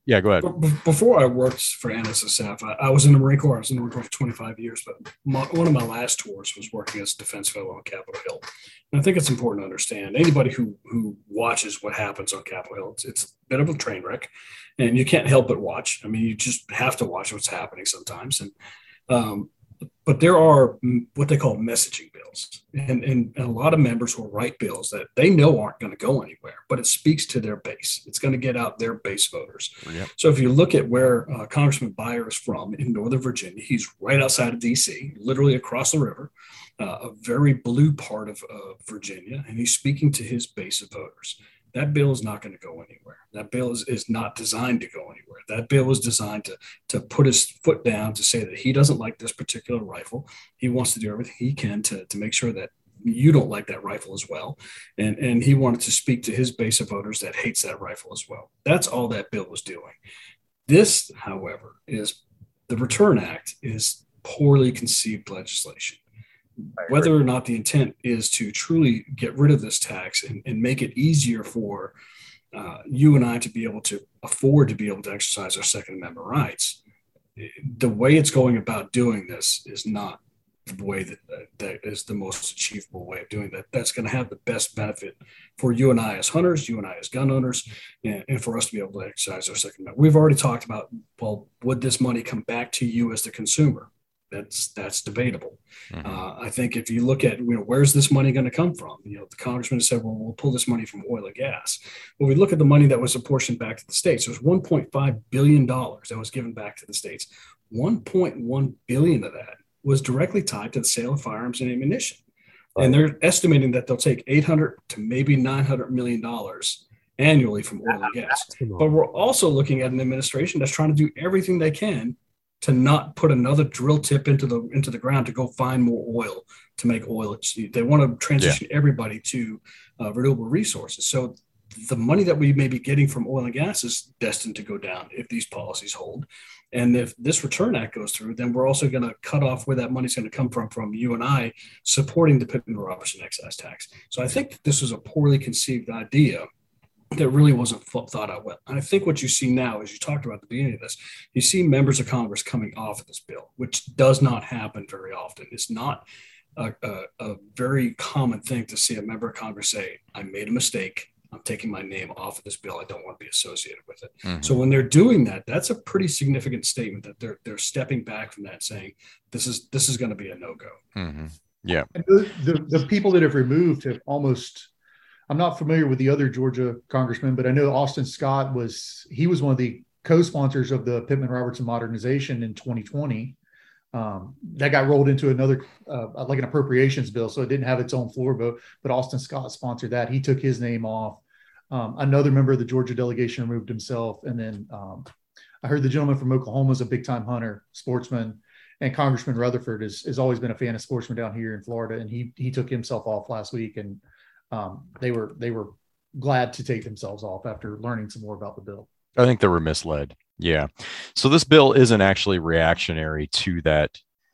Yeah, go ahead. Before I worked for N S S F, I, I was in the Marine Corps. I was in the Marine Corps for twenty-five years, but my, one of my last tours was working as a defense fellow on Capitol Hill. And I think it's important to understand anybody who who watches what happens on Capitol Hill, it's, it's a bit of a train wreck, and you can't help but watch. I mean, you just have to watch what's happening sometimes. And um, but there are what they call messaging bills, and, and a lot of members will write bills that they know aren't going to go anywhere, but it speaks to their base. It's going to get out their base voters. Yep. So if you look at where uh, Congressman Beyer is from in Northern Virginia, he's right outside of D C, literally across the river, uh, a very blue part of uh, Virginia, and he's speaking to his base of voters. That bill is not going to go anywhere. That bill is, is not designed to go anywhere. That bill was designed to, to put his foot down to say that he doesn't like this particular rifle. He wants to do everything he can to, to make sure that you don't like that rifle as well. And, and he wanted to speak to his base of voters that hates that rifle as well. That's all that bill was doing. This, however, is the Return Act is poorly conceived legislation. Whether or not the intent is to truly get rid of this tax and, and make it easier for uh, you and I to be able to afford to be able to exercise our Second Amendment rights, the way it's going about doing this is not the way that uh, that is the most achievable way of doing that. That's going to have the best benefit for you and I as hunters, you and I as gun owners, and, and for us to be able to exercise our Second Amendment. We've already talked about, well, would this money come back to you as the consumer? That's that's debatable. Mm-hmm. Uh, I think if you look at, you know, where's this money going to come from? You know, the congressman said, well, we'll pull this money from oil and gas. Well, we look at the money that was apportioned back to the states. There's one point five billion dollars that was given back to the states. one point one billion dollars of that was directly tied to the sale of firearms and ammunition. Right. And they're estimating that they'll take eight hundred to maybe nine hundred million dollars annually from oil and gas. But we're also looking at an administration that's trying to do everything they can to not put another drill tip into the into the ground to go find more oil to make oil. They want to transition yeah. everybody to uh, renewable resources. So the money that we may be getting from oil and gas is destined to go down if these policies hold. And if this Return Act goes through, then we're also going to cut off where that money's going to come from, from you and I supporting the Pittman-Robertson excise tax. So I think this was a poorly conceived idea that really wasn't thought out well. And I think what you see now, as you talked about at the beginning of this, you see members of Congress coming off of this bill, which does not happen very often. It's not a, a, a very common thing to see a member of Congress say, I made a mistake. I'm taking my name off of this bill. I don't want to be associated with it. Mm-hmm. So when they're doing that, that's a pretty significant statement that they're they're stepping back from that, saying this is this is going to be a no-go. Mm-hmm. Yeah. And the, the, the people that have removed have almost, I'm not familiar with the other Georgia congressmen, but I know Austin Scott was, he was one of the co-sponsors of the Pittman-Robertson modernization in twenty twenty. Um, that got rolled into another, uh, like an appropriations bill. So it didn't have its own floor vote, but Austin Scott sponsored that. He took his name off. Um, another member of the Georgia delegation removed himself. And then um, I heard the gentleman from Oklahoma is a big time hunter, sportsman, and Congressman Rutherford is, has always been a fan of sportsmen down here in Florida. And he, he took himself off last week, and um, they were, they were glad to take themselves off after learning some more about the bill. I think they were misled. Yeah. So this bill isn't actually reactionary to that,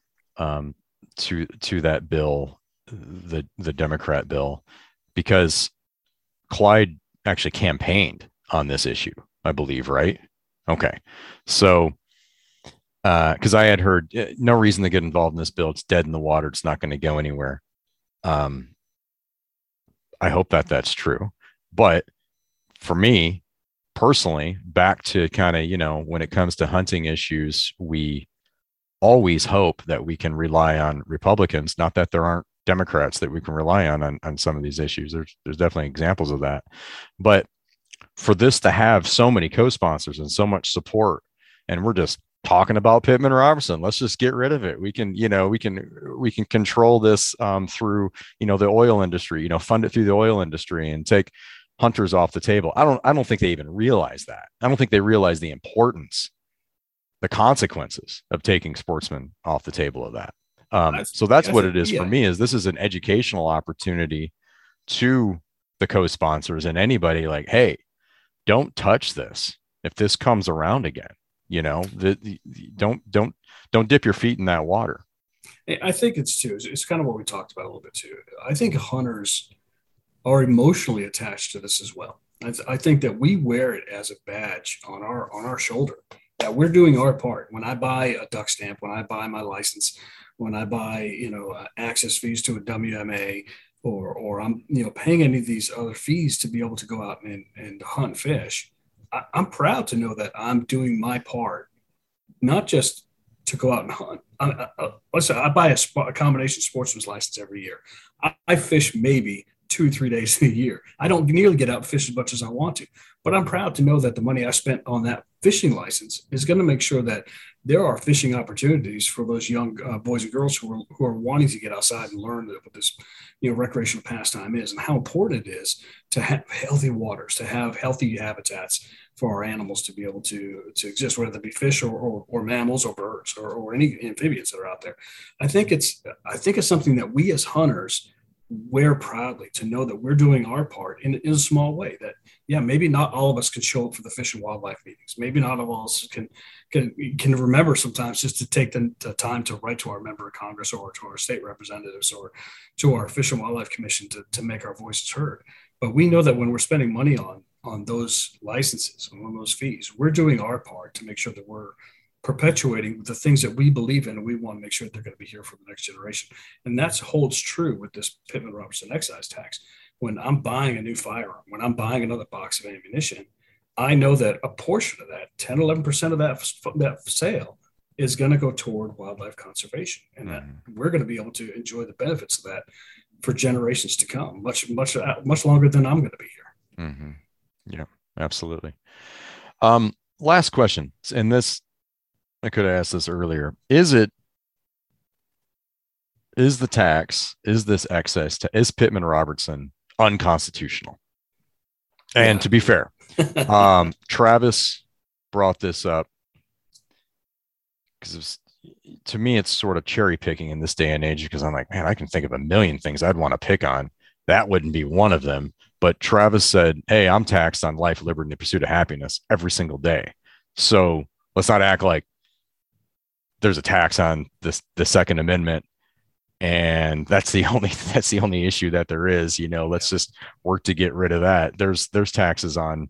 um, to, to that bill, the, the Democrat bill, because Clyde actually campaigned on this issue, I believe. Right. Okay. So, uh, cause I had heard no reason to get involved in this bill. It's dead in the water. It's not going to go anywhere. Um, I hope that that's true, but for me, personally, back to kind of, you know, when it comes to hunting issues, we always hope that we can rely on Republicans. Not that there aren't Democrats that we can rely on, on on some of these issues. There's there's definitely examples of that. But for this to have so many co-sponsors and so much support, and we're just talking about Pittman-Robertson, let's just get rid of it. We can, you know, we can we can control this um, through, you know, the oil industry, you know, fund it through the oil industry and take hunters off the table. I don't, I don't think they even realize that. I don't think they realize the importance, the consequences of taking sportsmen off the table of that. Um, that's, so that's, that's what it is yeah. for me, is this is an educational opportunity to the co-sponsors and anybody like, hey, don't touch this. If this comes around again, you know, the, the don't, don't, don't dip your feet in that water. I think it's too, it's, it's kind of what we talked about a little bit too. I think hunters are emotionally attached to this as well. I, th- I think that we wear it as a badge on our on our shoulder, that we're doing our part. When I buy a duck stamp, when I buy my license, when I buy, you know, uh, access fees to a W M A, or or I'm, you know, paying any of these other fees to be able to go out and, and hunt fish, I, I'm proud to know that I'm doing my part, not just to go out and hunt. I, I, let's say I buy a, sp- a combination sportsman's license every year. I, I fish maybe two, three days a year. I don't nearly get out and fish as much as I want to, but I'm proud to know that the money I spent on that fishing license is going to make sure that there are fishing opportunities for those young uh, boys and girls who are, who are wanting to get outside and learn what this, you know, recreational pastime is, and how important it is to have healthy waters, to have healthy habitats for our animals to be able to, to exist, whether it be fish or, or, or mammals or birds or, or any amphibians that are out there. I think it's, I think it's something that we as hunters wear proudly, to know that we're doing our part in, in a small way. That, yeah, maybe not all of us can show up for the Fish and Wildlife meetings. Maybe not all of us can can can remember sometimes just to take the, the time to write to our member of Congress or to our state representatives or to our Fish and Wildlife Commission to, to make our voices heard. But we know that when we're spending money on on those licenses and on those fees, we're doing our part to make sure that we're perpetuating the things that we believe in, and we want to make sure that they're going to be here for the next generation. And that holds true with this Pittman-Robertson excise tax. When I'm buying a new firearm, when I'm buying another box of ammunition, I know that a portion of that, ten, eleven percent of that, that sale is going to go toward wildlife conservation. And that mm-hmm. we're going to be able to enjoy the benefits of that for generations to come, much, much, much longer than I'm going to be here. Mm-hmm. Yeah, absolutely. Um, last question. And this, I could have asked this earlier. Is it, is the tax, is this excess, ta- is Pittman-Robertson unconstitutional? And yeah. to be fair, um, Travis brought this up because to me, it's sort of cherry picking in this day and age, because I'm like, man, I can think of a million things I'd want to pick on. That wouldn't be one of them. But Travis said, hey, I'm taxed on life, liberty, and the pursuit of happiness every single day. So let's not act like there's a tax on this, the Second Amendment, and that's the only that's the only issue that there is. You know, let's just work to get rid of that. There's there's taxes on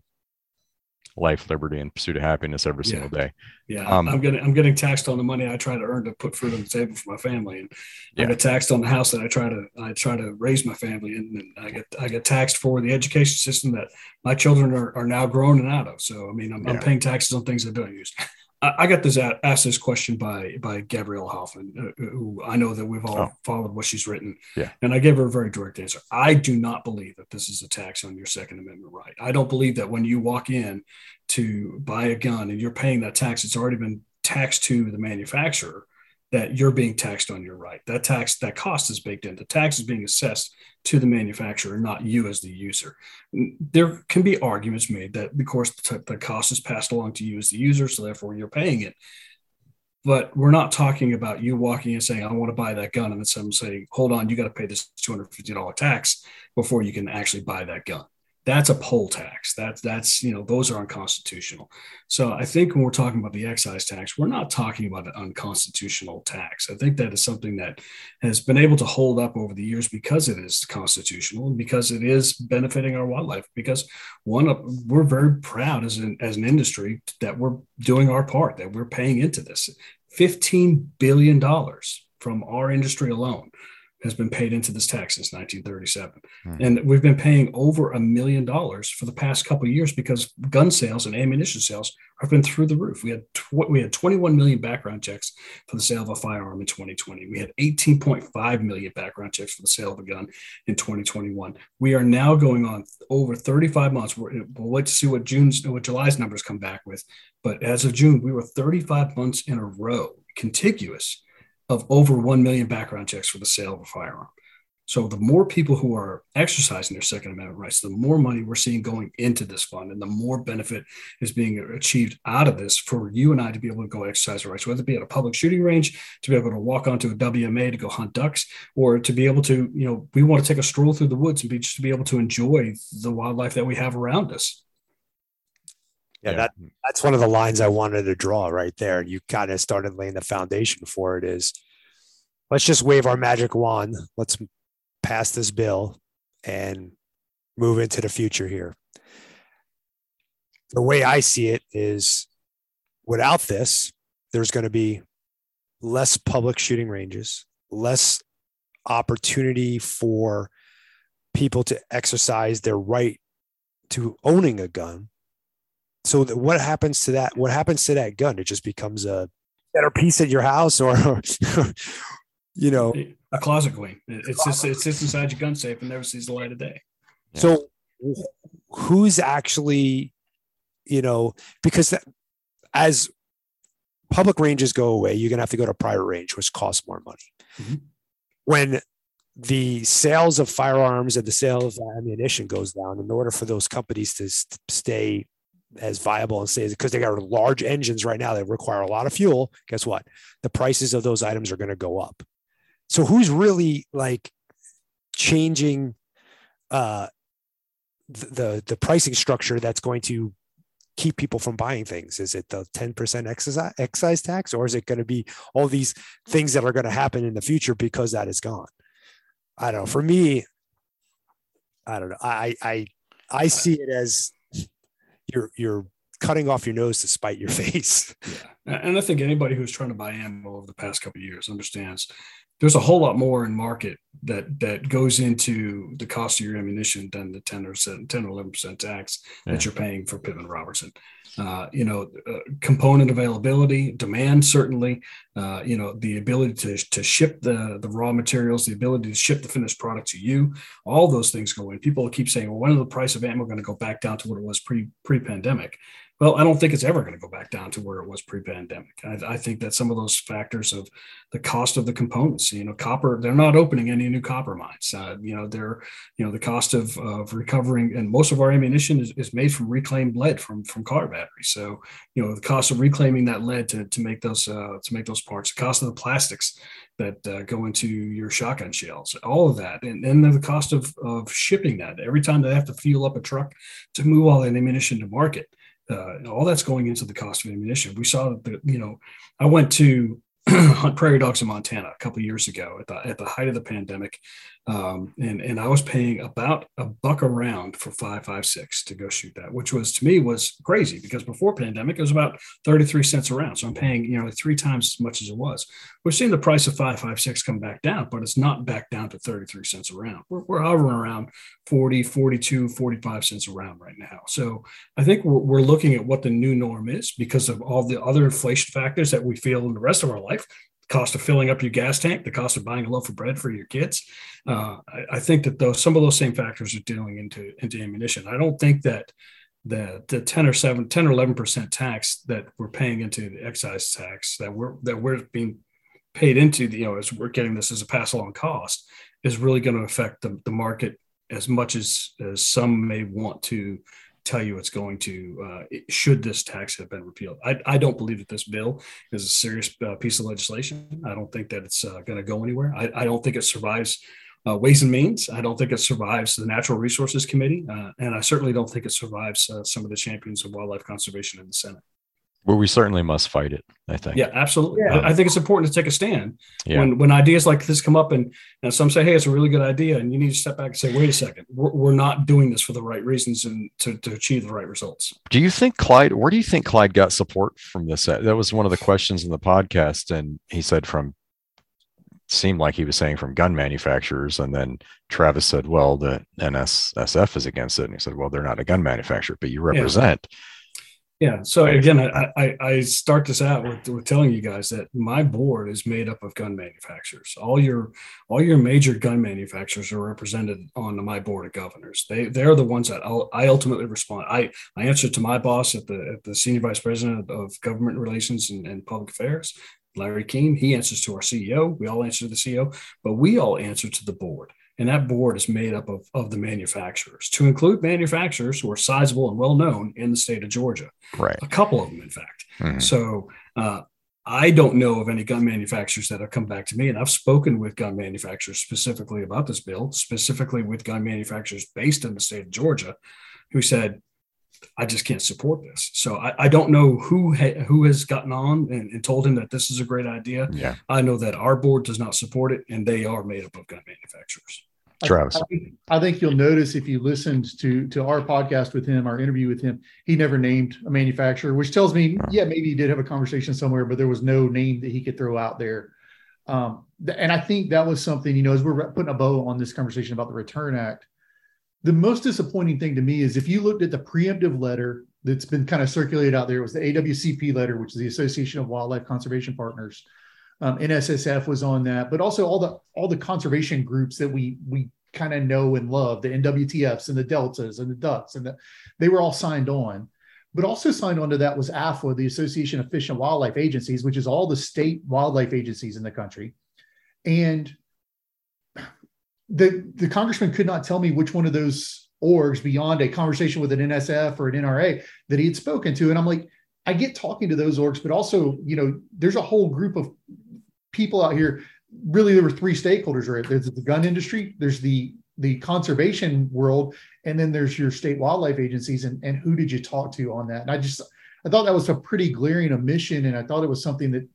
life, liberty, and pursuit of happiness every yeah. single day. Yeah, um, I'm getting I'm getting taxed on the money I try to earn to put food on the table for my family, and yeah. I get taxed on the house that I try to I try to raise my family in, and I get I get taxed for the education system that my children are, are now grown and out of. So I mean, I'm, yeah. I'm paying taxes on things I don't use. I got this asked this question by by Gabrielle Hoffman, uh, who I know that we've all oh. followed what she's written. Yeah. And I gave her a very direct answer. I do not believe that this is a tax on your Second Amendment right. I don't believe that when you walk in to buy a gun and you're paying that tax, it's already been taxed to the manufacturer, that you're being taxed on your right. That tax, that cost is baked in. The tax is being assessed to the manufacturer, not you as the user. There can be arguments made that, of course, the, the cost is passed along to you as the user, so therefore you're paying it. But we're not talking about you walking in saying, I want to buy that gun, and then someone saying, hold on, you got to pay this two hundred fifty dollars tax before you can actually buy that gun. That's a poll tax. That's, that's, you know, those are unconstitutional. So I think when we're talking about the excise tax, we're not talking about an unconstitutional tax. I think that is something that has been able to hold up over the years because it is constitutional and because it is benefiting our wildlife. Because one, we're very proud as an, as an industry that we're doing our part, that we're paying into this. fifteen billion dollars from our industry alone has been paid into this tax since nineteen thirty-seven. Hmm. And we've been paying over a million dollars for the past couple of years because gun sales and ammunition sales have been through the roof. We had tw- we had twenty-one million background checks for the sale of a firearm in twenty twenty. We had eighteen point five million background checks for the sale of a gun in twenty twenty-one. We are now going on over thirty-five months. We're, we'll wait to see what June's, what July's numbers come back with. But as of June, we were thirty-five months in a row, contiguous, of over one million background checks for the sale of a firearm. So the more people who are exercising their Second Amendment rights, the more money we're seeing going into this fund, and the more benefit is being achieved out of this for you and I to be able to go exercise our rights, whether it be at a public shooting range, to be able to walk onto a W M A to go hunt ducks, or to be able to, you know, we want to take a stroll through the woods and be just to be able to enjoy the wildlife that we have around us. Yeah, that that's one of the lines I wanted to draw right there. You kind of started laying the foundation for it. Is let's just wave our magic wand. Let's pass this bill and move into the future here. the way I see it is without this, there's going to be less public shooting ranges, less opportunity for people to exercise their right to owning a gun. So that what happens to that? What happens to that gun? It just becomes a better piece at your house, or, you know, a closet queen. It's just, it sits inside your gun safe and never sees the light of day. So who's actually, you know, because that, as public ranges go away, you're going to have to go to private range, which costs more money. Mm-hmm. When the sales of firearms and the sale of ammunition goes down, in order for those companies to st- stay as viable and stay, because they got large engines right now that require a lot of fuel, guess what? The prices of those items are going to go up. So who's really like changing uh, the, the the pricing structure that's going to keep people from buying things? Is it the ten percent excise, excise tax, or is it going to be all these things that are going to happen in the future because that is gone? I don't know. For me, I don't know. I, I, I see it as you're, you're cutting off your nose to spite your face. Yeah. And I think anybody who's trying to buy ammo over the past couple of years understands there's a whole lot more in market that that goes into the cost of your ammunition than the ten or ten or eleven percent tax yeah. that you're paying for Pittman Robertson. Uh, you know, uh, component availability, demand, certainly, uh, you know, the ability to, to ship the, the raw materials, the ability to ship the finished product to you, all those things go in. People keep saying, well, when is the price of ammo going to go back down to what it was pre pre-pandemic? Well, I don't think it's ever going to go back down to where it was pre-pandemic. I, I think that some of those factors of the cost of the components, you know, copper, they're not opening any new copper mines. Uh, you know, they're, you know, the cost of, of recovering, and most of our ammunition is, is made from reclaimed lead from, from car batteries. So, you know, the cost of reclaiming that lead to, to make those, uh, to make those parts, the cost of the plastics that uh, go into your shotgun shells, all of that. And then the cost of, of shipping that every time they have to fuel up a truck to move all that ammunition to market. Uh, all that's going into the cost of ammunition. We saw that, you know, I went to hunt prairie dogs in Montana a couple of years ago at the, at the height of the pandemic. Um, and, and I was paying about a buck a round for five five six to go shoot that, which was, to me, was crazy, because before pandemic, it was about thirty-three cents a round. So I'm paying, you know, three times as much as it was. We're seeing the price of five five six come back down, but it's not back down to thirty-three cents a round. We're, we're hovering around forty, forty-two, forty-five cents a round right now. So I think we're, we're looking at what the new norm is because of all the other inflation factors that we feel in the rest of our life. Cost of filling up your gas tank, the cost of buying a loaf of bread for your kids. Uh, I, I think that those some of those same factors are dealing into into ammunition. I don't think that the the ten or seven, ten or eleven percent tax that we're paying into the excise tax that we're that we're being paid into, the, you know, as we're getting this as a pass along cost, is really going to affect the, the market as much as as some may want to tell you it's going to, uh, it, should this tax have been repealed. I, I don't believe that this bill is a serious uh, piece of legislation. I don't think that it's uh, going to go anywhere. I, I don't think it survives uh, Ways and Means. I don't think it survives the Natural Resources Committee. Uh, and I certainly don't think it survives uh, some of the champions of wildlife conservation in the Senate. Well, we certainly must fight it, I think. Yeah, absolutely. Yeah. I, I think it's important to take a stand yeah. when, when ideas like this come up and, and some say, hey, it's a really good idea. And you need to step back and say, wait a second, we're, we're not doing this for the right reasons and to, to achieve the right results. Do you think Clyde, where do you think Clyde got support from this? That was one of the questions in the podcast. And he said from, seemed like he was saying from gun manufacturers. And then Travis said, well, the N S S F is against it. And he said, well, they're not a gun manufacturer, but you represent. Yeah. Yeah. So again, I, I, I start this out with, with telling you guys that my board is made up of gun manufacturers. All your all your major gun manufacturers are represented on my board of governors. They they're the ones that I'll, I ultimately respond. I, I answer to my boss at the at the senior vice president of government relations and, and public affairs, Larry Keene. He answers to our C E O. We all answer to the C E O, but we all answer to the board. And that board is made up of, of the manufacturers, to include manufacturers who are sizable and well-known in the state of Georgia. Right. A couple of them, in fact. Mm-hmm. So uh, I don't know of any gun manufacturers that have come back to me. And I've spoken with gun manufacturers specifically about this bill, specifically with gun manufacturers based in the state of Georgia, who said, I just can't support this. So I, I don't know who ha- who has gotten on and, and told him that this is a great idea. Yeah. I know that our board does not support it, and they are made up of gun manufacturers. Travis. I, I, think, I think you'll notice if you listened to to our podcast with him, our interview with him, he never named a manufacturer, which tells me, yeah, maybe he did have a conversation somewhere, but there was no name that he could throw out there. Um, and I think that was something, you know, as we're putting a bow on this conversation about the Return Act, the most disappointing thing to me is if you looked at the preemptive letter that's been kind of circulated out there, it was the A W C P letter, which is the Association of Wildlife Conservation Partners. Um, N S S F was on that, but also all the all the conservation groups that we we kind of know and love, the N W T Fs and the Deltas and the Ducks, and the, they were all signed on. But also signed on to that was A F W A, the Association of Fish and Wildlife Agencies, which is all the state wildlife agencies in the country. And the the congressman could not tell me which one of those orgs, beyond a conversation with an N S F or an N R A, that he had spoken to. And I'm like, I get talking to those orgs, but also, you know, there's a whole group of people out here. Really, there were three stakeholders, right? There's the gun industry, there's the the conservation world, and then there's your state wildlife agencies. And, and who did you talk to on that? And I just, I thought that was a pretty glaring omission. And I thought it was something that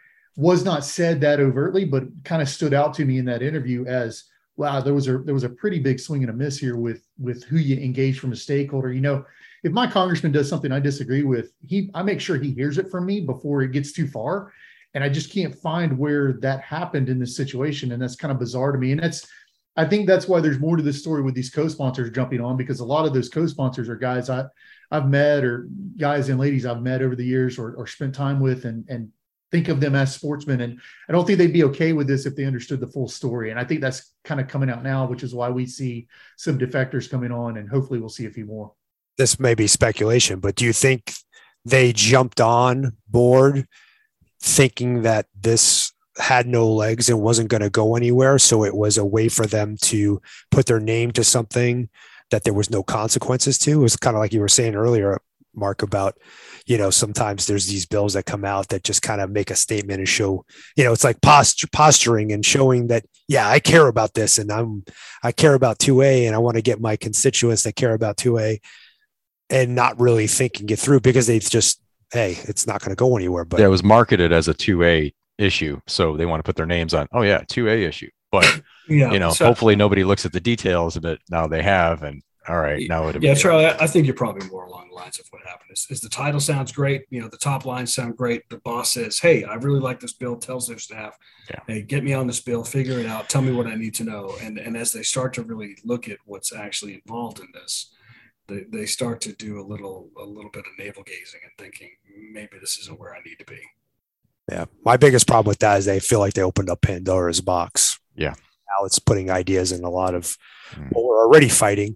was not said that overtly, but kind of stood out to me in that interview as, wow, there was a, there was a pretty big swing and a miss here with, with who you engage from a stakeholder. You know, if my congressman does something I disagree with, he, I make sure he hears it from me before it gets too far. And I just can't find where that happened in this situation. And that's kind of bizarre to me. And that's, I think that's why there's more to this story with these co-sponsors jumping on, because a lot of those co-sponsors are guys I, I've met, or guys and ladies I've met over the years, or, or spent time with, and, and think of them as sportsmen. And I don't think they'd be okay with this if they understood the full story. And I think that's kind of coming out now, which is why we see some defectors coming on, and hopefully we'll see a few more. This may be speculation, but do you think they jumped on board thinking that this had no legs and wasn't going to go anywhere? So it was a way for them to put their name to something that there was no consequences to. It was kind of like you were saying earlier, Mark, about, you know, sometimes there's these bills that come out that just kind of make a statement and show, you know, it's like posture, posturing and showing that, yeah, I care about this, and I'm, I care about two A, and I want to get my constituents that care about two A, and not really thinking it through because they just, hey, it's not going to go anywhere. But yeah, it was marketed as a two A issue, so they want to put their names on, oh yeah, two A issue. But yeah, you know, so hopefully nobody looks at the details of it. Now they have, and all right, now it. Yeah, Charlie, I think you're probably more along the lines of what happened. Is, is the title sounds great, you know, the top lines sound great. The boss says, "Hey, I really like this bill." Tells their staff, yeah. "Hey, get me on this bill. Figure it out. Tell me what I need to know." And and as they start to really look at what's actually involved in this, they they start to do a little a little bit of navel gazing and thinking, maybe this isn't where I need to be. Yeah. My biggest problem with that is they feel like they opened up Pandora's box. Yeah. Now it's putting ideas in a lot of mm. what we're already fighting,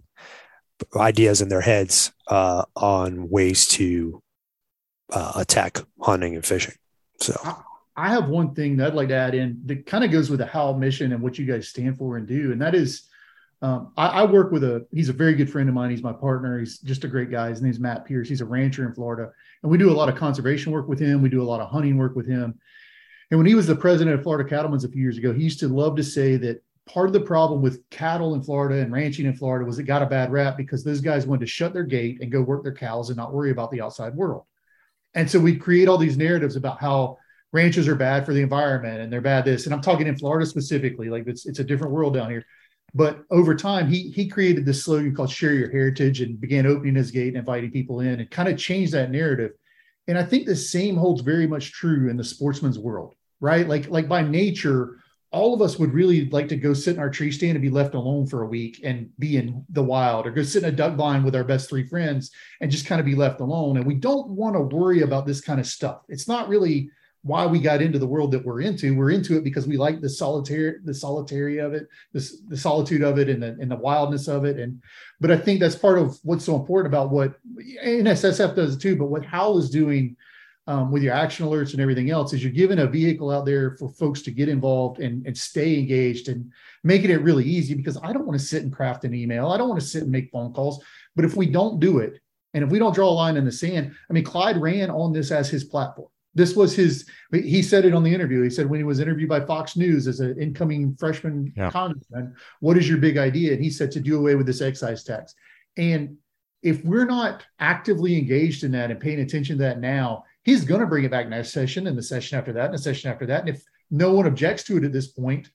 ideas in their heads uh, on ways to uh, attack hunting and fishing. So I, I have one thing that I'd like to add in that kind of goes with the H O W mission and what you guys stand for and do. And that is, um, I, I work with a, he's a very good friend of mine. He's my partner. He's just a great guy. His name's Matt Pierce. He's a rancher in Florida. And we do a lot of conservation work with him. We do a lot of hunting work with him. And when he was the president of Florida Cattlemen's a few years ago, he used to love to say that part of the problem with cattle in Florida and ranching in Florida was it got a bad rap because those guys wanted to shut their gate and go work their cows and not worry about the outside world. And so we create all these narratives about how ranches are bad for the environment and they're bad this. And I'm talking in Florida specifically, like it's it's a different world down here. But over time, he he created this slogan called Share Your Heritage and began opening his gate and inviting people in and kind of changed that narrative. And I think the same holds very much true in the sportsman's world, right? Like, like by nature, all of us would really like to go sit in our tree stand and be left alone for a week and be in the wild, or go sit in a duck blind with our best three friends and just kind of be left alone. And we don't want to worry about this kind of stuff. It's not really why we got into the world that we're into. We're into it because we like the solitary, the solitary of it, this, the solitude of it, and the, and the wildness of it. And, but I think that's part of what's so important about what N S S F does too, but what H O W is doing um, with your action alerts and everything else is you're giving a vehicle out there for folks to get involved and, and stay engaged and making it really easy, because I don't want to sit and craft an email. I don't want to sit and make phone calls, but if we don't do it, and if we don't draw a line in the sand, I mean, Clyde ran on this as his platform. This was his, he said it on the interview. He said when he was interviewed by Fox News as an incoming freshman yeah. congressman, what is your big idea? And he said to do away with this excise tax. And if we're not actively engaged in that and paying attention to that now, he's going to bring it back next session and the session after that and the session after that. And if no one objects to it at this point,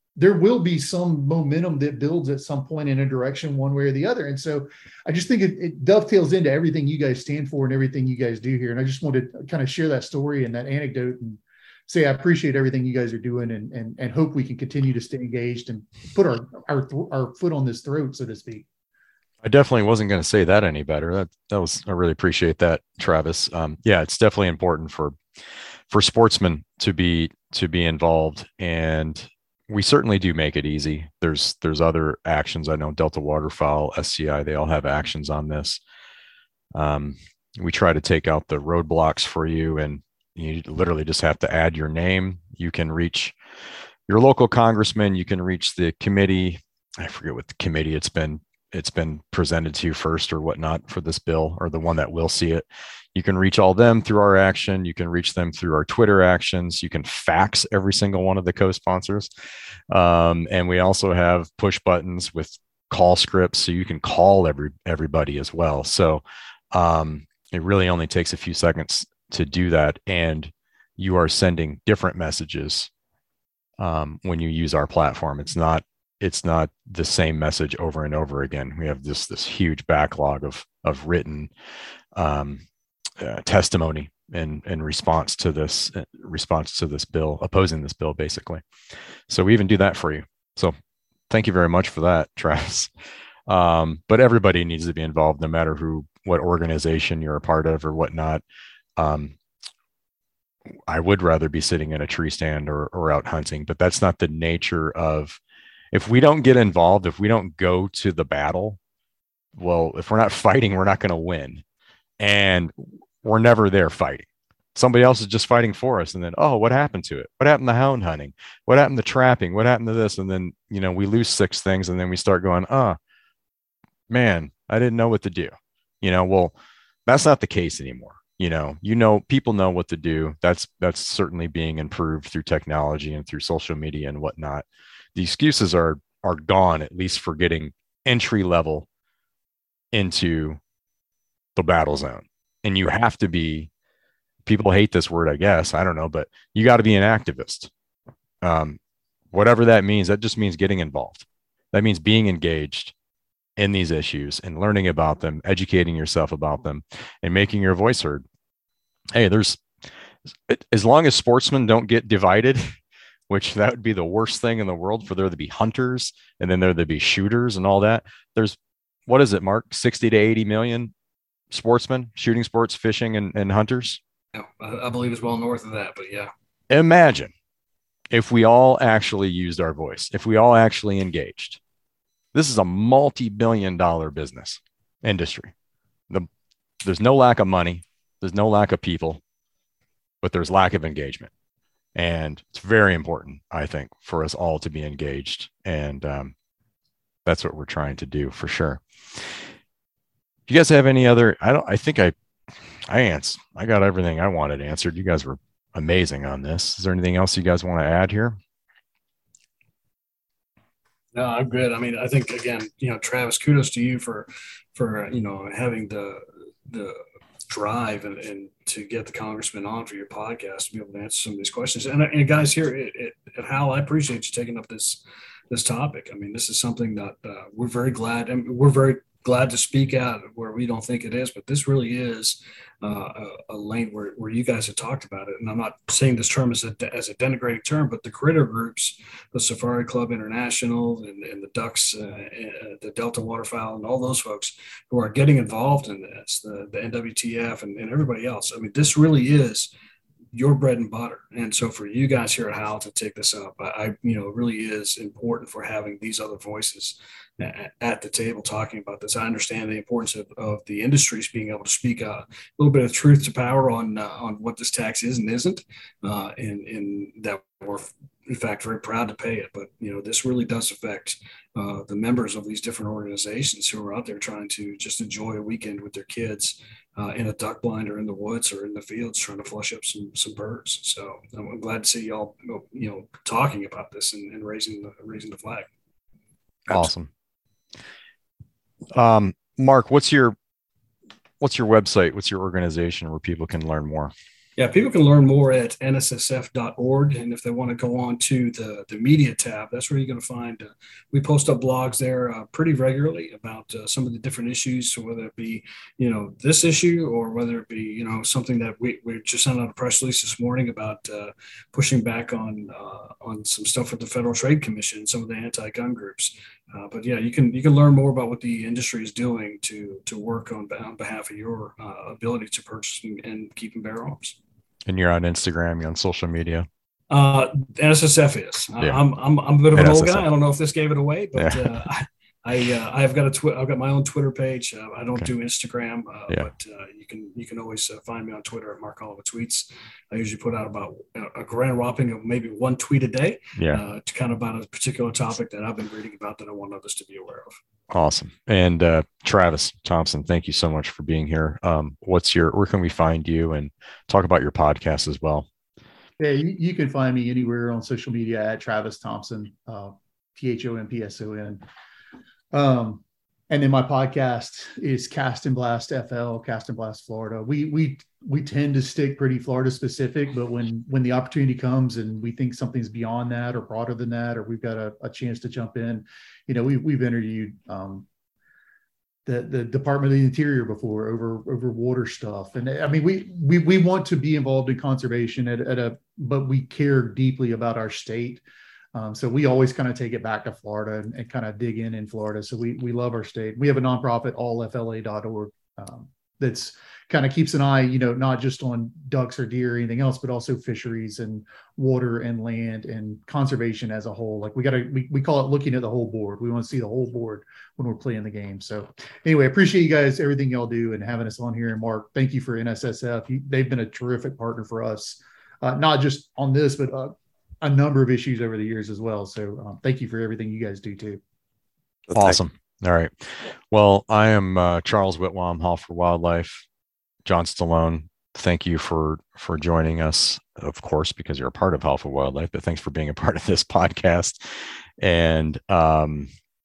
there will be some momentum that builds at some point in a direction one way or the other. And so I just think it, it dovetails into everything you guys stand for and everything you guys do here. And I just wanted to kind of share that story and that anecdote and say I appreciate everything you guys are doing, and and, and hope we can continue to stay engaged and put our our, our foot on this throat, so to speak. I definitely wasn't going to say that any better. That that was, I really appreciate that, Travis. Um, yeah, it's definitely important for for sportsmen to be to be involved, and we certainly do make it easy. There's there's other actions. I know Delta Waterfowl, S C I, they all have actions on this. Um, we try to take out the roadblocks for you, and you literally just have to add your name. You can reach your local congressman. You can reach the committee. I forget what the committee it's been it's been presented to first or whatnot for this bill, or the one that will see it. You can reach all them through our action. You can reach them through our Twitter actions. You can fax every single one of the co-sponsors. Um, and we also have push buttons with call scripts, so you can call every everybody as well. So um, it really only takes a few seconds to do that. And you are sending different messages um, when you use our platform. It's not it's not the same message over and over again. We have this this huge backlog of of written um, uh, testimony in in response to this uh, response to this bill, opposing this bill, basically. So we even do that for you. So thank you very much for that, Travis. Um, but everybody needs to be involved, no matter who, what organization you're a part of or whatnot. Um, I would rather be sitting in a tree stand or or out hunting, but that's not the nature of. If we don't get involved, if we don't go to the battle, well, if we're not fighting, we're not going to win. And we're never there fighting. Somebody else is just fighting for us. And then, oh, what happened to it? What happened to hound hunting? What happened to trapping? What happened to this? And then, you know, we lose six things, and then we start going, oh, man, I didn't know what to do. You know, well, that's not the case anymore. You know, you know, people know what to do. That's, that's certainly being improved through technology and through social media and whatnot. The excuses are are gone, at least for getting entry level into the battle zone. And you have to be, people hate this word, I guess, I don't know, but you got to be an activist. Um, whatever that means, that just means getting involved. That means being engaged in these issues and learning about them, educating yourself about them, and making your voice heard. Hey, there's, as long as sportsmen don't get divided, which that would be the worst thing in the world, for there to be hunters and then there to be shooters and all that. There's, what is it, Mark? sixty to eighty million sportsmen, shooting sports, fishing, and, and hunters. Yeah, I believe it's well north of that, but yeah. Imagine if we all actually used our voice, if we all actually engaged. This is a multi-billion dollar business industry. The, there's no lack of money. There's no lack of people, but there's lack of engagement. And it's very important, I think, for us all to be engaged. And um, that's what we're trying to do, for sure. Do you guys have any other, I don't, I think I, I answered, I got everything I wanted answered. You guys were amazing on this. Is there anything else you guys want to add here? No, I'm good. I mean, I think, again, you know, Travis, kudos to you for, for, uh, you know, having the, the drive and, and to get the congressman on for your podcast to be able to answer some of these questions. And, and guys, here at, at Hal, I appreciate you taking up this, this topic. I mean, this is something that uh, we're very glad, and we're very glad to speak out where we don't think it is, but this really is uh, a, a lane where, where you guys have talked about it. And I'm not saying this term as a, as a denigrating term, but the critter groups, the Safari Club International and, and the Ducks, uh, uh, the Delta Waterfowl, and all those folks who are getting involved in this, the, the N W T F and, and everybody else. I mean, this really is your bread and butter. And so for you guys here at Hal to take this up, I, I you know, it really is important for having these other voices at, at the table talking about this. I understand the importance of, of the industries being able to speak a little bit of truth to power on, uh, on what this tax is and isn't, uh, and, and that we're in fact very proud to pay it. But, you know, this really does affect uh, the members of these different organizations who are out there trying to just enjoy a weekend with their kids Uh, in a duck blind or in the woods or in the fields trying to flush up some some birds. So I'm glad to see y'all, you know, talking about this and, and raising the raising the flag. Awesome. Um, Mark, what's your what's your website? What's your organization where people can learn more? Yeah, people can learn more at N S S F dot org. And if they want to go on to the, the media tab, that's where you're going to find, uh, we post up blogs there uh, pretty regularly about uh, some of the different issues. So whether it be, you know, this issue or whether it be, you know, something that we, we just sent out a press release this morning about uh, pushing back on, uh, on some stuff with the Federal Trade Commission, some of the anti-gun groups. Uh, but yeah, you can you can learn more about what the industry is doing to to work on, on behalf of your uh, ability to purchase and, and keep and bear arms. And you're on Instagram, you're on social media. Uh, N S S F is. Yeah. I'm I'm I'm a bit of an N S S F. old guy. I don't know if this gave it away, but Yeah. uh, I I, uh, I've got a twi- I've got my own Twitter page. Uh, I don't Okay. do Instagram, uh, Yeah. but uh, you can you can always uh, find me on Twitter at Mark Oliver Tweets. I usually put out about a, a grand whopping of maybe one tweet a day, Yeah. uh, to kind of about a particular topic that I've been reading about that I want others to be aware of. Awesome. And uh, Travis Thompson, thank you so much for being here. Um, what's your, where can we find you, and talk about your podcast as well? Yeah, you, you can find me anywhere on social media at Travis Thompson, uh, T H O M P S O N. Um, and then my podcast is Cast and Blast F L, Cast and Blast Florida. We we we tend to stick pretty Florida specific, but when when the opportunity comes and we think something's beyond that or broader than that, or we've got a, a chance to jump in, you know, we we've interviewed um, the the Department of the Interior before over over water stuff, and I mean we we we want to be involved in conservation at, at a, but we care deeply about our state. Um, so we always kind of take it back to Florida and, and kind of dig in in Florida. So we we love our state. We have a nonprofit, all F L A dot org, um, that's kind of keeps an eye, you know, not just on ducks or deer or anything else, but also fisheries and water and land and conservation as a whole. Like we got to, we, we call it looking at the whole board. We want to see the whole board when we're playing the game. So anyway, appreciate you guys, everything y'all do and having us on here. And Mark, thank you for N S S F. You, they've been a terrific partner for us, uh, not just on this, but uh, a number of issues over the years as well. So um, thank you for everything you guys do too. Awesome. All right. Well, I am uh, Charles Whitwam, Hall for Wildlife. John Stallone, thank you for for joining us, of course, because you're a part of Hall for Wildlife, but thanks for being a part of this podcast. And um,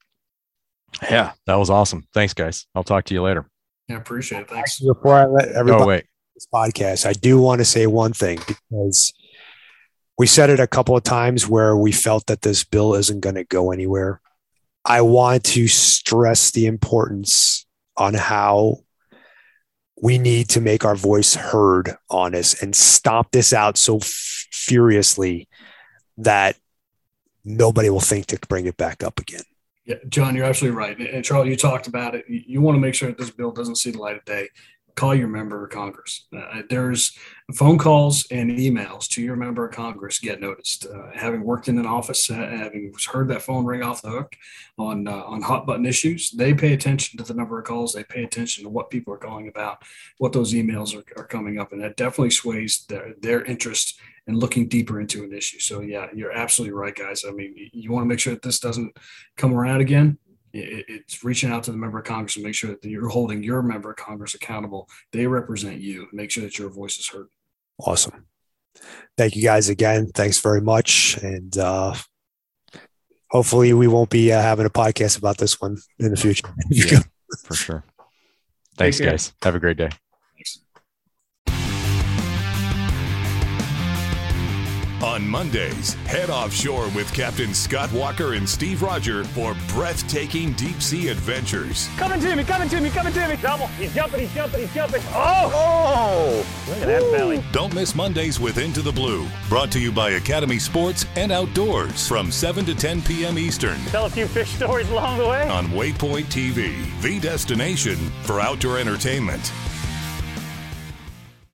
yeah, that was awesome. Thanks, guys. I'll talk to you later. Yeah, appreciate it. Thanks. Before I let everybody Oh, wait. this podcast, I do want to say one thing, because we said it a couple of times where we felt that this bill isn't going to go anywhere. I want to stress the importance on how we need to make our voice heard on this and stomp this out so f- furiously that nobody will think to bring it back up again. Yeah, John, you're absolutely right. And Charles, you talked about it. You, you want to make sure that this bill doesn't see the light of day. Call your member of Congress. Uh, there's phone calls and emails to your member of Congress get noticed. Uh, having worked in an office, uh, having heard that phone ring off the hook on uh, on hot button issues, they pay attention to the number of calls. They pay attention to what people are calling about, what those emails are, are coming up, and that definitely sways their their interest in looking deeper into an issue. So yeah, you're absolutely right, guys. I mean, you want to make sure that this doesn't come around again. It's reaching out to the member of Congress and make sure that you're holding your member of Congress accountable. They represent you. Make sure that your voice is heard. Awesome. Thank you guys again. Thanks very much. And uh, hopefully we won't be uh, having a podcast about this one in the future. Yeah, for sure. Thanks, care. guys. Have a great day. Thanks. On Mondays, head offshore with Captain Scott Walker and Steve Roger for breathtaking deep-sea adventures. Coming to me, coming to me, coming to me. Double. He's jumping, he's jumping, he's jumping. Oh! Oh! Look at that belly. Don't miss Mondays with Into the Blue, brought to you by Academy Sports and Outdoors from seven to ten p.m. Eastern Tell a few fish stories along the way. on Waypoint T V, the destination for outdoor entertainment.